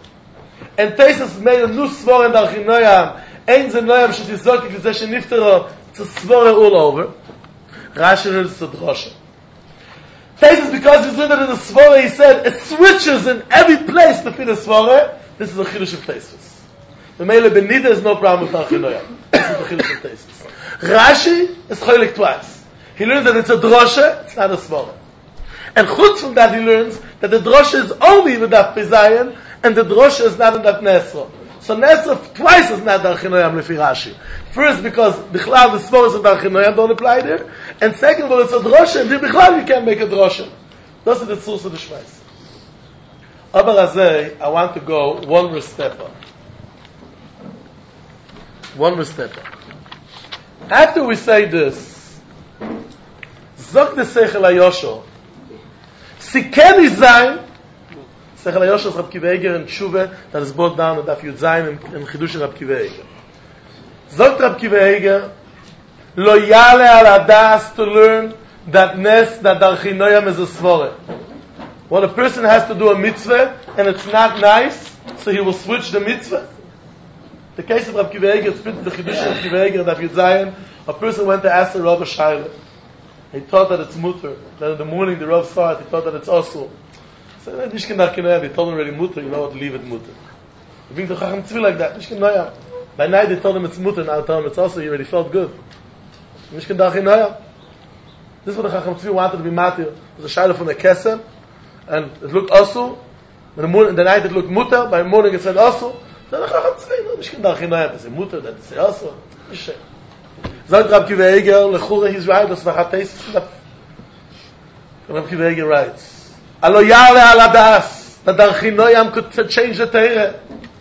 And Tesis made a new Svore in Darkei Noyam. Ein ze Noyam shetizoki k'zeh sheniftero. It's a Svore all over. Rashi learns it's a drosha. Tesis, because he's learned it in the Svore, he said, it switches in every place to fit a Svore. This is a chidush of Tesis. The Mele Benida is no problem with Darkei Noyam. This is the chidush of Tesis. Rashi is cholik twice. He learns that it's a drosha, it's not a Svore. And chutz from that he learns that the drosha is only with that Pizayin, and the drosha is not in that Nesro. So Nesro twice is not Darkei Noyam lefi Rashi. First, because Bichlal the Svoros of Darkei Noyam don't apply there, and second of all, it's a drosha, and Bichlal you can't make a drosha. Those are the tzurs of the Shmais. Aber Azeh, I want to go one more step up. One more step up. After we say this, Zok the Seichel HaYosho, Sikeni Zayin, Seichel HaYosho is Rab Kiva Eger in Tshuva, that is brought down at Daf Yud Zayin in Chidush of Rab Kiva Eger. Zok Rab Kiva Eger, Lo Yale al Adas to learn that Nes, that Darkei Noyam is a Svore. When a person has to do a mitzvah, and it's not nice, so he will switch the mitzvah. The case of Rab Kiva Eger, it's written the Chidush of Rab Kiva Eger, Daf Yud Zayin, a person went to ask the Rav a Shaila. He thought that it's mutter. Then in the morning the Rav saw it, he thought that it's also. So Nishkin Darkei Noyam, he told him already mutter, you know what, leave it mutter. He brings the Chacham Tzvi like that, Nishkin Noyam. By night they told him it's mutter, now they told him it's also, he already felt good. Nishkin Darkei Noyam. This is what the Chacham Tzvi wanted to be matir. It was a Shaila from the Kesem, and it looked also. In the morning, in the night it looked mutter, by the morning it said also. Dann ich habe zwei, ich kann da hinein, das ist mutter, das ist also. Nicht. Sagt Rab Kiva Eger, lechura he's right, das war taste. Rab Kiva Eger writes, Alo yale ala das, that Darchinoyam could change the Torah.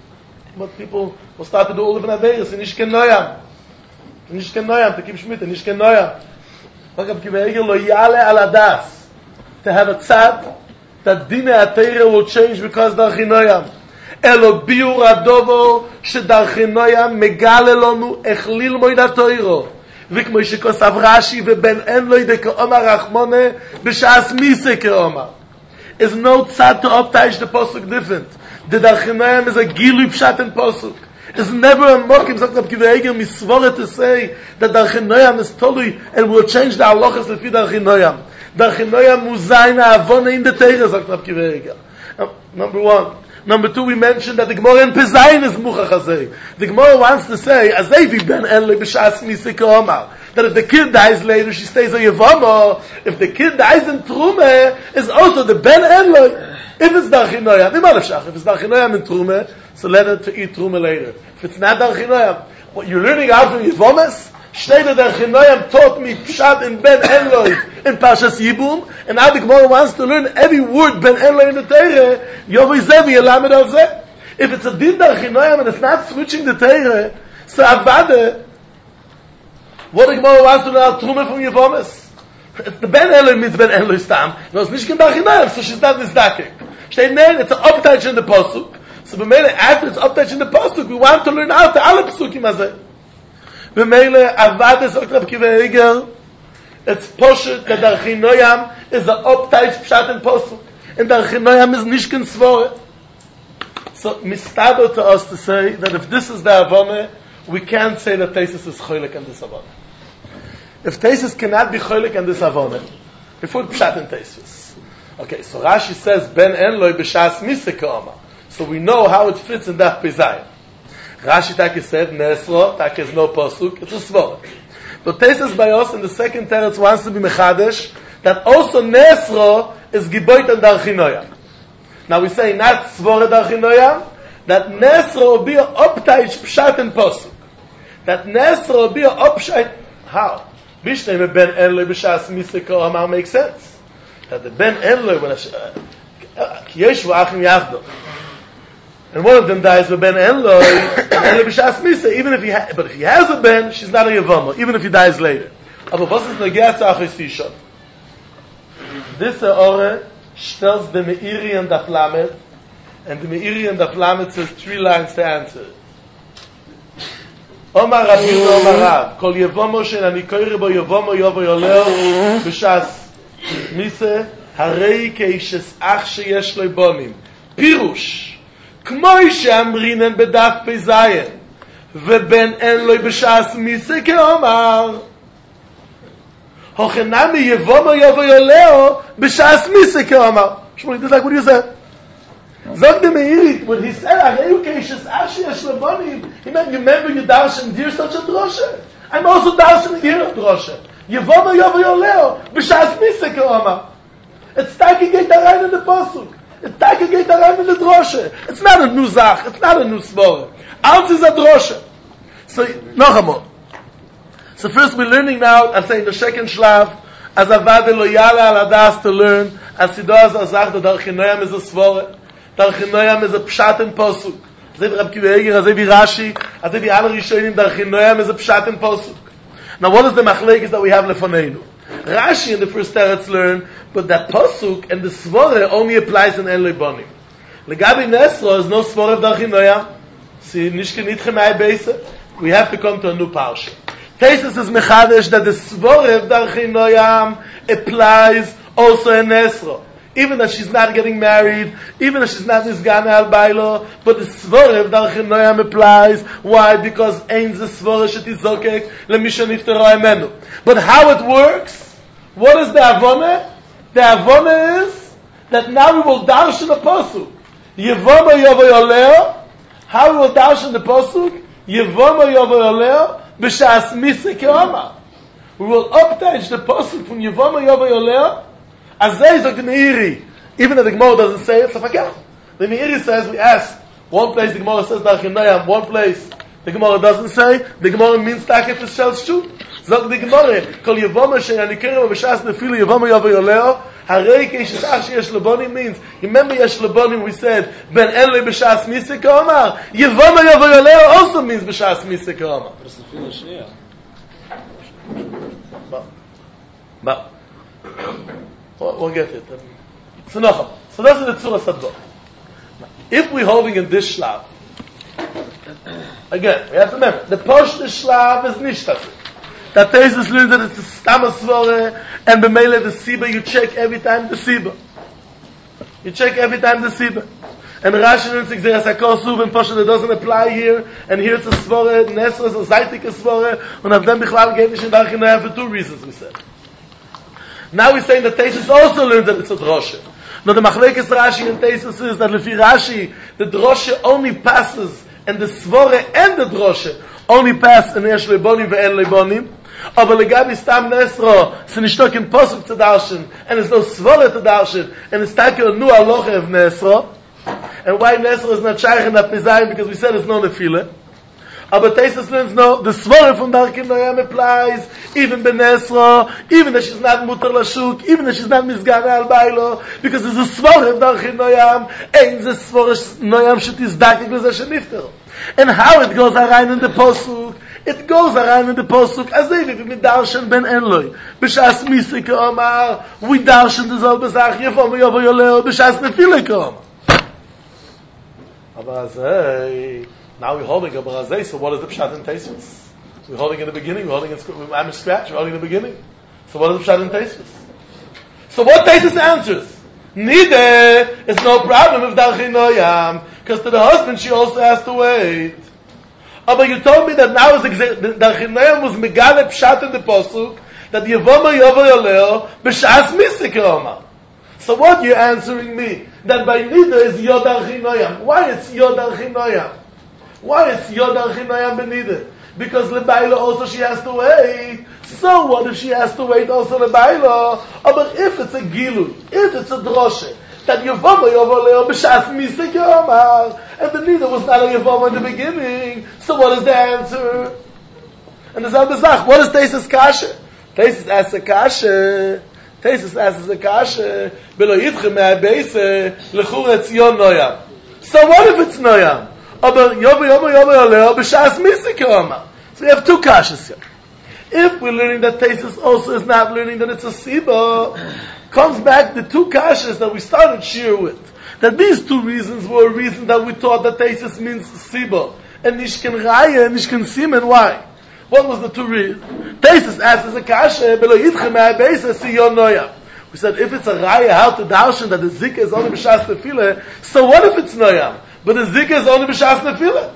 But people will start to do all of an averis, and nicht ken Noyam. Nicht ken Noyam, to keep Shmita, nicht ken Noyam. Rab Kiva Eger, lo yale ala das, to have a tzad, that Dine HaTorah will change because Darchinoyam. Elo biur adovo, שדרכינוים מגלה לנו איך ללמוד התוירו וכמו שכוסף רש"י ובן אין לו ידי כאומר רחמונה בשעס מיסה כאומר. Is no tzad to uptish the posuk different. The Darchinoyam is a gilui pshat in posuk. It's never a mokim, sagt Rab Kiva Eger, misvore to say that Darchinoyam is totally and will change the halachas lefi Darchinoyam. Darchinoyam muzayin ha'avona in the Torah, sagt Rab Kiva Eger. Number one. Number two, we mentioned that the Gemara in Pezayin is muchach hazeh. The Gemara wants to say, Azevi ben Enle b'shas misika omar, that if the kid dies later, she stays a yevama. If the kid dies in Trumeh, is also the ben Enle. If it's Darchinoyam, if it's Darchinoyam in Trumeh, so let her to eat Trumeh later. If it's not Darchinoyam, what you're learning out from yevamas, Shtei the Darchinoyam taught me pshat in ben Enloi in Parshas Yibum, and now the Gemara wants to learn every word ben Enloi in the Torah. Yovoi zevi elamed of zeh. If it's a din Darchinoyam and it's not switching the Torah, so avade. What the Gemara wants to learn Trumah from Yevamas. The ben Enloi means ben Enloi stam. No, it's nicht Darchinoyam, so she's not nisdaking. Shtei nein, it's an uptouch in the pasuk. So b'meile after it's uptouch in the pasuk, we want to learn out the alle pasukim azeh. B'meile avad sagt Rab Kiva Eger, it's poshet that Darchinoyam is the uptight pshat and posuk, and Darchinoyam is nishkin svore. So mistable to us to say that if this is the avone, we can't say that Teisus is choylek and this avone. If Teisus cannot be choylek and this avone, if we pshat and Teisus. Okay, so Rashi says ben enloi b'shas misek oma, so we know how it fits in that Pezayin. Rashi Taki said, Nesro, Taki is no posuk, it's a svor. But Teisus by us in the second teretz wants to be mechadesh, that also Nesro is giboit and Darchinoyam. Now we say not svor Darchinoyam, that Nesro will be a optaich pshat and posuk. That Nesro will be a opshat, how? Bishnei ben Enloi b'shas misiko amar makes sense. That the ben Enloi, when ki yeshu achim yavdo, and one of them dies with ben Enloi, Enloi b'shas misa, even if he ha- but if he has a ben, she's not a yevama, even if he dies later. Aber was ist negea zu achis This ore stells the Meiri and the Flamet, and the Meiri and the Flamet says three lines to answer. Omar Rabbi Omar Rav, kol yevamo shen ani koire bo yevamo yovo yoleo b'shas misa, harei keishes ach sheyesh lo bonim. Pirush. כמו שאמרינן בדף פזיין ובן אין לו בשעס מיסה כאומר הוכנמי יבומו יבו יולאו בשעס מיסה כאומר. Shmuel, that's like what you said. Zog the Meiri, when he said Areu keishes ashi yesh lebonim, he meant, you remember you darshan dir such a droshe? I'm also darshan dir of droshe. Yevoma yovo yoleo b'shas misa keomar. It's taking it rein in the pasuk. It's taking it rein in the droshe. It's not a new zach. It's not a new svore. Alt is a droshe. So, noch amol. So first we're learning now, I'm saying the second shlav, as avade lo yale al adas to learn, as sido as azach, the Darchinoyam is a svore. Darchinoyam is a pshat and posuk. Azev Rab Kiva Eger, Azev Rashi, Azev Al Rishonim, Darchinoyam is a pshat and posuk. Now what is the machlekes that we have lefoneinu? Rashi in the first teretz learn, but that posuk and the svore only applies in Eloi Bonim. Legabi Nesro is no svore of Darchinoyam. See, nishke nitche mei beise. We have to come to a new parsha. Teisus is mechadesh that the svore of Darchinoyam applies also in Nesro. Even if she's not getting married, even if she's not nisgana al bailo, but the svore of Darchinoyam applies. Why? Because ein the svore shetizokek lemisha niftero emenu. But how it works? What is the avone? The avone is that now we will darshan the pasuk. Yevoma yovo yoleo. How we will darshan the pasuk? Yevoma yovo yoleo b'shas misa keoma. We will uptage the pasuk from Yevoma yovo yoleo. Azay zok the Meiri. Even if the Gemara doesn't say it, so forget. The Meiri says, we ask, one place the Gemara says Darchei Noyam, one place the Gemara doesn't say, the Gemara means Takef is Shel Shut. Zog the Gemara, Kol Yevoma She'ani Kerem B'Shas Nefilu Yevoma Yovo Yoleo, Harei Keish Ach Sheyesh Lebonim means, remember Yesh Lebonim we said, Ben Enloi B'Shas Misik Omar, Yevoma Yovo Yoleo also means B'Shas Misik Omar. But, but, we'll get it. So no, so that's the Tzura Sadbo. If we're holding in this Shlav, again, we have to remember, the Posh the Shlav is Nishtatu. That Tesis learns that it's a Stama Svore, and B'meile the Siba, you check every time the Siba. You check every time the Siba. And Rashi learns Xeras HaKol Suv, and Posh that doesn't apply here, and here it's a Svore, Nesra is a Zaitik a Svore, and of them Bichlal gave Nishin Darchei Noyam for two reasons, we said. Now we're saying that Tesis also learns that it's a Droshe. Now the Machlekes Rashi and Tesis is that Lefi Rashi, the Droshe only passes, and the Svore and the Droshe only pass in Yesh Lebonim ve'en Lebonim. Aber legabi Stam Nesro, it's nishtok in Posuk to darshan, and there's no Svore to darshan, and it's takel nu aloche of Nesro. And why Nesro is not shaykh and not Mizayim? Because we said it's no Nefile. Aber Tesis learns no, the Svore from Darchei Noyam applies, even Benesro, even if she's not Mutar Lashuk, even if she's not Mizgana Al Bailo, because there's a Svore of Darchei Noyam, and the Svore Noyam should is Dakik L'zeh Shenifter. And how it goes around in the Posuk, it goes around in the Posuk, as if we darshan Ben Enloi, B'shas Misik Omar, we darshan the Zol Bezach, Yevom Yovo Yoleo, B'shas Nefile Omar. Aber Azay, now we're holding a Barazay, so what is the Pshat in Tesis? We're holding in the beginning, we're holding in I'm scratch, we're holding in the beginning. So what is the Pshat in Tesis? So what Tesis answers? Neither is no problem with Darchei Noyam, because to the husband she also has to wait. Oh, but you told me that now is Darchei Noyam was Megale Pshat in the Posuk, that Yevoma Yovo Yoleo, B'shas Misik Omar. So what you're answering me? That by neither is Yod Darchei Noyam. Why it's Yod Darchei Noyam? Why it's Yod Darchei Noyam b'nideh? Because Lebailo also she has to wait. So what if she has to wait also Lebailo? Oh, but if it's a Gilu, if it's a Droshe, that Yevoma Yovoleo B'shas Misik Omar, and the neither was not a Yevoma in the beginning, so what is the answer? And the Zalbezach, what is Tesis Kasha? Tesis asks a Kasha. Tesis asks a Kasha. Belo Yitchem Me'abeise L'chur Etzion Noyam. So what if it's Noyam? Aber Yovo Yovo Yovoleo B'shas Misik Omar. So we have two Kashas here. If we're learning that Tesis also is not learning that it's a Siba, comes back the two Kashas that we started Shir with. That these two reasons were a reason that we thought that Tesis means Siba. And Nishken Raya and Nishken Simen. Why? What was the two reasons? Tesis asks as a Kasha, Belo Yitchem Me'abeise Siyon Noyam. We said if it's a Raya, how to darshan that the Zikah is only B'shas Nefila, so what if it's Noyam? But the Zikah is only B'shas Nefila.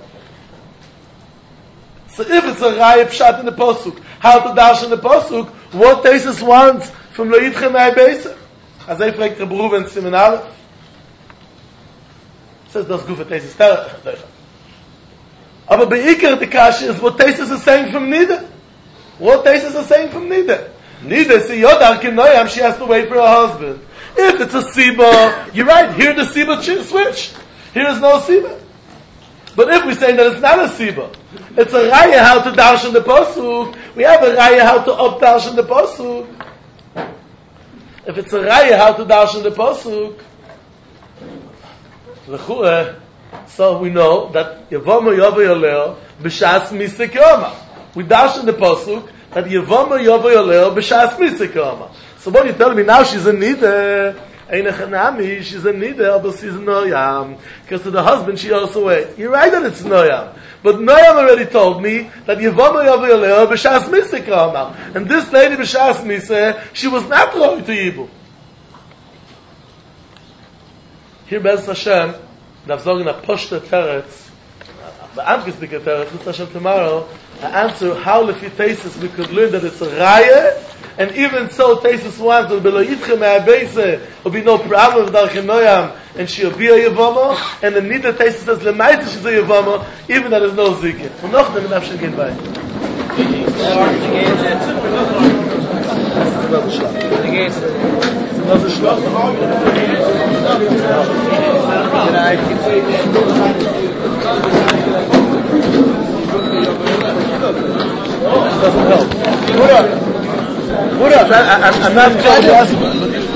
So if it's a Raya Pshat in the Posuk, how to darshan the Posuk, what Tesis wants from Lo Yitchem Me'abeise? As I fragt Reb Ruven Simen Aleph. Says das Gufa Tesis Terech. Aber Be'ikar the Kasha is what Tesis is saying from Nida. What Tesis is saying from Nida. Nida, see, Yod Darchei Noyam, she has to wait for her husband. If it's a Siba, you're right, here the Siba switch. Here is no Siba. But if we say that it's not a Siba, it's a Raya how to darshan the Posuk, we have a Raya how to up darshan the Posuk. If it's a Raya how to darshan the Posuk, so we know that Yevoma Yovo Yoleo B'shas Misik Omar. We darshan the Posuk that Yevoma Yovo Yoleo B'shas Misik Omar. So what you tell me now she's a Nida, Einachanami, she's a Nida, but she's a Noyam. Because to the husband she also wait. You're right that it's Noyam. But Noyam already told me that Yevoma Yovo Yoleo B'shas Misik Omar. And this lady B'shas Misik, she was not going to Yibu. Here Bez Hashem, I've spoken a Poshta Teretz, the Amkisbika Teretz, with Hashem tomorrow, I answer how Lefi Tesis we could learn that it's a Raya, and even so Tesis wants that Belo Yitchem Me'abeise will be no problem with Darchei Noyam, and she'll be a Yevama, and the Nida Tesis says Lemaita she's a Yevama, even that there's no Zikr. Und noch, dann darf ich gehen bei. about the Schlag. Another Schlag. Doesn't help. Buddha, Buddha, I'm not